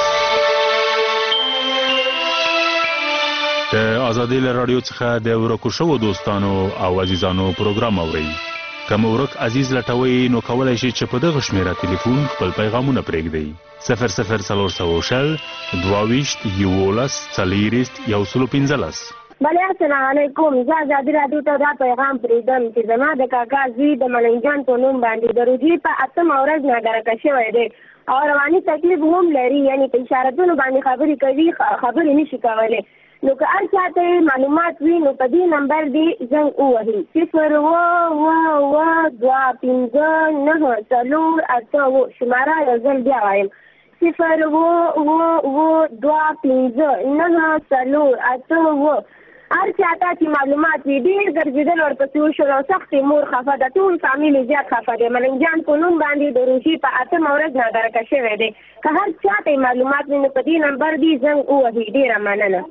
د ازادۍ له راډیو څخه د ورکو شوو دوستانو او عزیزانو پروګرام اورئ. که مو ورک عزیز لټوئ نو کولی شئ چې په دغه شمېره تلیفون خپل پیغامونه پرېږدئ. صفر صفر څلور سوه شل دوه ویشت یولس څلېرویشت یو سل پنځلس. بله السلام علیکم. زه ازادي راډیو ته دا پیغام پرېږدم چې زما د کاکا زوی د ملنګ جان په نوم باندې د روژې په اتمه ورځ نادرکه شوی دی او رواني تکلیف هم لري. یعنې په اشارتونو باندې خبرې کوي خبرې نشي کولی. نو که هر چاته معلومات وي نو په دې نمبر دې زنګ ووهي صفر اوه اوه اوه دوه پنځه نهه څلور اته اوه. شماره یو ځل بیا وایم صفر اوه اوه اوه دوه پنځه نهه څلور اته اوه. هر چاته چې معلومات وي ډېر ګرځېدل ورپسې وشول او سختې مور خفه ده. ټول فامیل زیات خفه دی. ملنګ جان په نوم باندې د روژې په اتمه ورځ نادرکه شوی دی. که هر چاته معلومات وي نو په دې نمبر دې زنګ ووهي. ډېره مننه.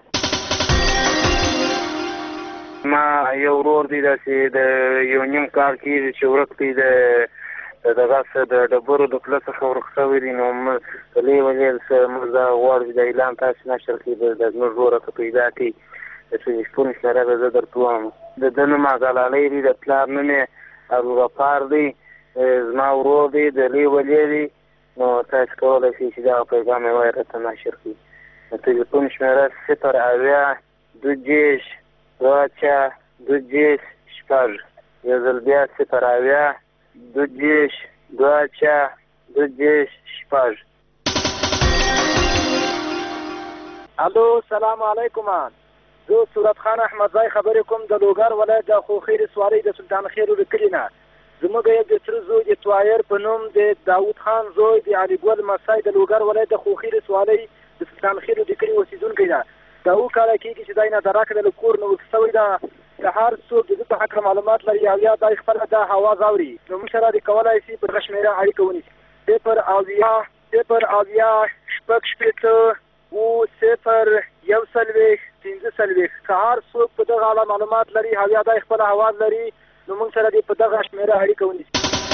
ما یو ورور دی داسې د یو نیم کال کېږي چې ورک دی د دغه څه د ډبرو د پله څخه ورک شوی دی. نو کلی ولیل څه موږ دا غواړو چې د اعلان تاسې نشر کړي د زموږ وروره که پیدا کړي د ټلیفون شمېره به زه درته ووایم. د ده نوم غلالی دی. د پلار نوم یې ابوغفار دی. زما ورور دی د لوی ولی دی. نو تاسې کولی شئ چې دغه پیغام یې وایي راته نشر کړي. د ټلیفون شمېره صفر اویا دوه دېرش دوه اچه دوه دېرش شپږ. یو ځل بیا صفر اویا دوه دېرش دوه اچه دوه دېرش شپږ. الو سلام علیکم. زه صورت خان احمدزی خبرې کوم د لوګر ولایت د خوخیر سوالۍ د سلطان خیرو د کلي نه. زموږ یو د تره زوی د طاهر په نوم د داود خان زوی د علي ګل مسای د لوګر ولایت د خوخیر سوالۍ د سلطان خیرو د کلي اوسېدونکی ده. دا اووه کاله کېږي چې دی نادرکه د له کور نه ورک شوی ده. که هر څوک د ده په هکله معلومات لري او یا دی خپله دا هواز اوري نو موږ سره د کولی شي په دغه شمېره اړیکه ونیسي. صفر اویا صفر اویا شپږ شپېته اووه صفر یو څلوېښت پنځه څلوېښت. که هر څوک په دغه اړه معلومات لري او یا دی خپله هواز لري نو موږ سره دې په دغه شمېره اړیکه ونیسي.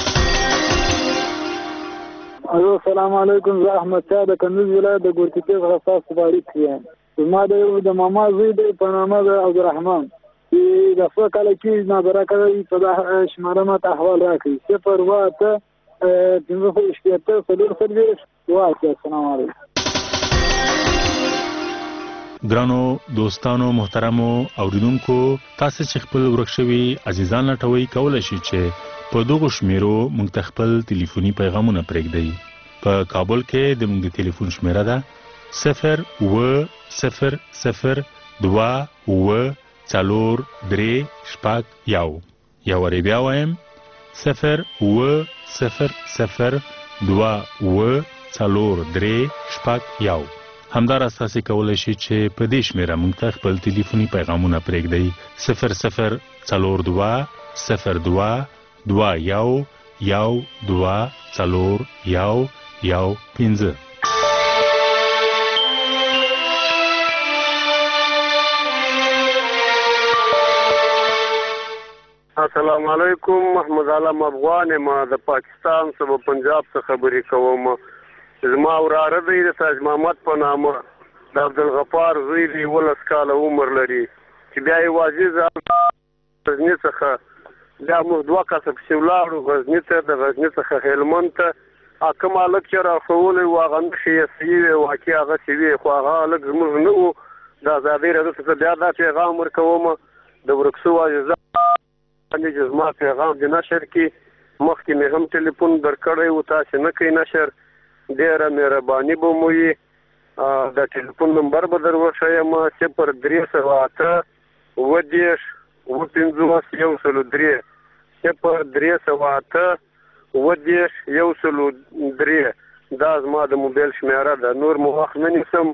الو السلام علیکم. زه احمدشاه د کندوز ولایت د ګورکیتې څخه ستاسو په اړیکه کې یم. زما د یو د ماما زوی دی په نامه د عبدالرحمن چې د څو کاله کېږي نادرکه دی. په دا شماره ماته احوال راکړي. صفر اووه اته پنځه شپېته څلور څلوېښت دوه اتیا. السلام علیکم. ګرانو دوستانو محترمو اوریدونکو، تاسو چې خپل ورک شوي عزیزان لټوي کولی شئ چې په دغو شمیرو موږ ته خپل ټلیفوني پیغامونه پرېږدئ. په کابل کې د موږ د ټلیفون شمیره ده صفر اووه صفر صفر دوه اووه څلور درې شپږ یو. یو وارې بیا وایم صفر اووه صفر صفر دوه اووه څلور درې شپږ یو. همداراز تاسو کولی شئ چې په دې شمیره موږ ته خپل ټلیفوني پیغامونه پرېږدئ صفر صفر څلور دوه صفر دوه دوه یو یو دوه څلور یو یو پنځه. السلام علیکم. محمد علم افغان ما د پاکستان څخه پنجاب څخه خبرې کوم. زما وراره دی د تاج محمد په نامه د عبدالغفار زوی دی. ولس کاله عمر لري چې بیا یې واجز غزني څخه بیا موږ دوه کسه پسې ولاړو غزني ته، د غزني څخه هلمند ته. کوم هلک چې راښولی و هغه نښې یې صحیح وې، واقع هغسې وې، خو هغه هلک زموږ نه و. د ازادۍ راډیو ته بیا دا پیغام ورکوم د ورک شوو عزیزانو چې زما پیغام دې نشر کړي. مخکې مې هم ټلیفون درکړی و، تاسې نه کوئ نشر. ډېره مهرباني به مو وي. د ټلیفون نمبر به در وښیم صفر درې سوه اته اووه دېرش اووه پنځوس یو سلو درې. صفر درې سوه اته اووه دېرش یو سلو درې. دا زما د موبایل شمېره ده. نور مو وخت نه نیسم.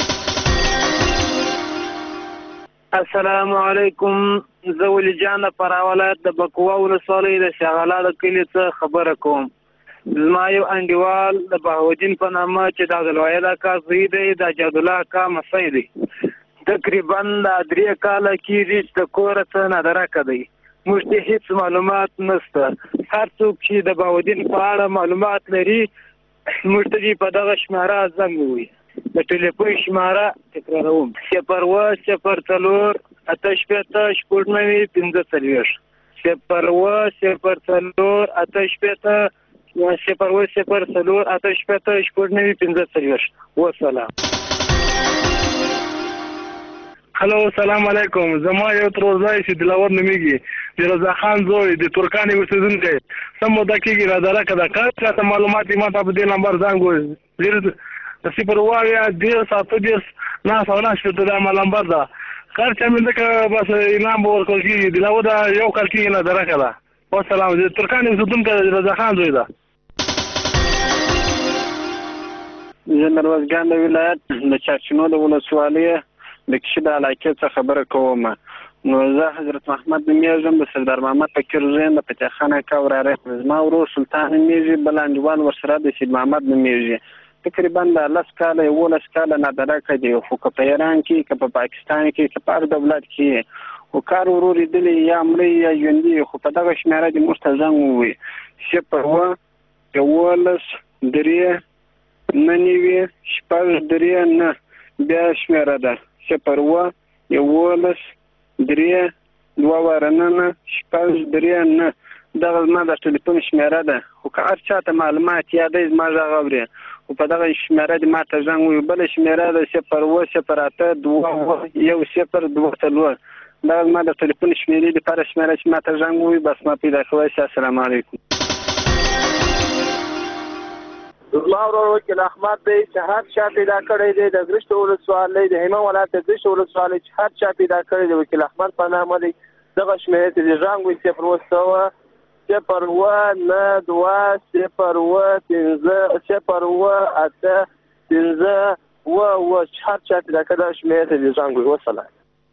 السلام علیکم. زه ولی جان فرا ولایت د بکوا ولسوالۍ د شغاله کلي څخه خبره کوم. زما یو انډیوال د بهاودین په نامه چې د عبدالواحد اکا زوی دی، د جادالله اکا مسی دی. تقریبا د درې کاله کېږي چې د کوره څه نادرکه دی. موږ ته هېڅ معلومات نشته. هر څوک چې د بهاودین په اړه معلومات لري موږ ته په دغه شماره زنګ ووایي. د ټلیفون شماره تکراروم صفر اووه صفر څلور اته شپېته شپږ نوي پنځه څلوېښت. صفر اووه صفر څلور اته شپېته صفر اووه صفر څلور اته شپېته شپږ نوي پنځه څلوېښت. وسلام. هلو السلام علیکم. زما یو تروزای چې دلاور نومیږي د رضا خان زوی د ترکانې اوسېدونکی. سم موده کېږي نادرکه ده. که چاته معلومات یې ما ته په دې نمبر زنګ ووایي صفر اووه اویا دېرش اته دېرش نهه سوه نهه شپېته دا ما نمبر ده. که هر چا مې ځکه بس انعام به ورکول کېږي. دلاور ده یو کال کېږي نادرکه ده. وسلام. د ترکانې اوسېدونکی د رضا خان زوی ده. زه د روزګان د ولایت د چارچینو د ولسوالۍ د کشي د علاقې څخه خبره کوم. نو زه حضرت محمد نومیږم، د سردار محمد فقیر زوی د فتح خان اکا وراره. زما ورور سلطان نومیږي، بل انډیوال ورسره د سید محمد نومیږي. تقریبا د لس کاله یولس کاله نادرکه دی. خو که په ایران کې که په پاکستان کې که په هر دولت کې خو کار ورور لیدلی یا مړی یا ژوندي. خو په دغه شمېره دې موږ ته زنګ ووایي صفر اووه یولس درې نه نوي شپږ درې نه. بیا شمېره ده صفر اووه یولس درې دوه واره نه نه شپږ درې نه. دغه زما د ټلیفون شمېره ده. خو که هر چا ته معلومات یا دی زما غږ اوري خو په دغه شمېره دې ما ته زنګ ووایي. بله شمېره ده صفر اووه صفر اته دوه اووه یو صفر دوه څلور. دغه زما د ټلیفون شمېرې لپاره شمېره چې ما ته زنګ ووایي بس ما پیدا کولی شي. السلام علیکم. زما ورور وکیل احمد دی چې هر چا پیدا کړی دی د ګرشت ولسوالۍ د هلمند ولایت د ګرشت ولسوالۍ چې هر چا پیدا کړی دی وکیل احمد په نامه دی دغه شمېر چې د ژانګوي صفر اووه سوه صفر اووه نه دوه صفر اووه پنځه صفر اووه اته پنځه اووه اووه چې هر چا پیدا کړی دغه شمېر چې د ژانګوي. وسلام.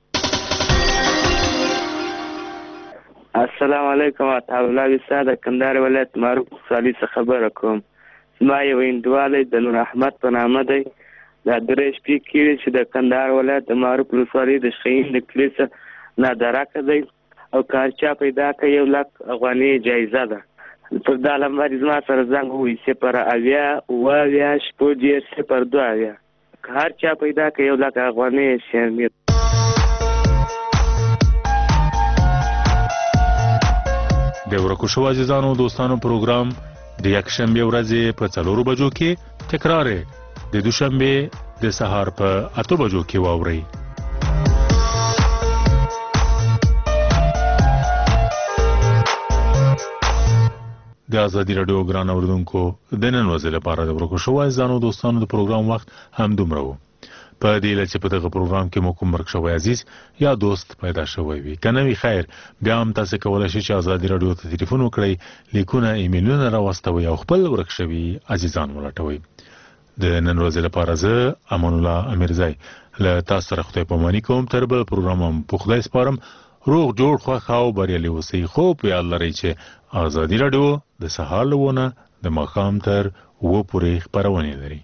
السلام علیکم عطا الله وسا د کندهار ولایت معروف ولسوالۍ څخه خبره کوم. زما یو هندوالی د نور احمد په نامه دی. دا درې شپې کېږي چې د کندهار ولایت د معروف ولسوالۍ د شهین د کلي څخه نادرکه دی او که هر چا پیدا کړي یو لک افغانۍ جایزه ده. پر دا نمبر زما سره زنګ ووهي صفر اویا اوه اویا شپږ دېرش صفر دوه اویا. که هر چا پیدا کړي یو لک افغانۍ شرمیر. د ورکو شو عزیزانو دوستانو پروګرام د یکشنبه ورځې په څلورو بجو کې تکرار د دوشنبه د سهار په اته بجو کې واوري. د ازادي رادیو ګران اوردونکو د نن ورځې لپاره د ورکو شو عزیزانو دوستانو د پروګرام وخت هم دومره و. په دې لچ په دغه پروګرام کې مو کوم مرګ شوی عزیز یا دوست پیدا شوی وي کنه وی خیر بیا هم تاسو کولای شئ چې ازادي رادیو ته ټلیفون وکړئ لیکونه ایمیلونه راوستوي او خپل ورک شوی عزیزان ولټوي. د نن ورځې لپاره زه امان الله امیرزای له تاسو سره خدای پاماني کوم. تر بل پروګرام په خدای سپارم. روغ جوړ خوښ او بریالي اوسئ. خو په یاد لرئ چې ازادي رادیو د سهار لونه د ماښام تر اوه پورې خپرونه لري.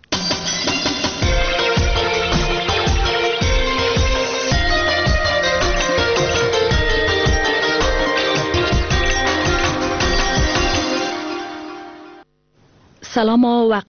سلام و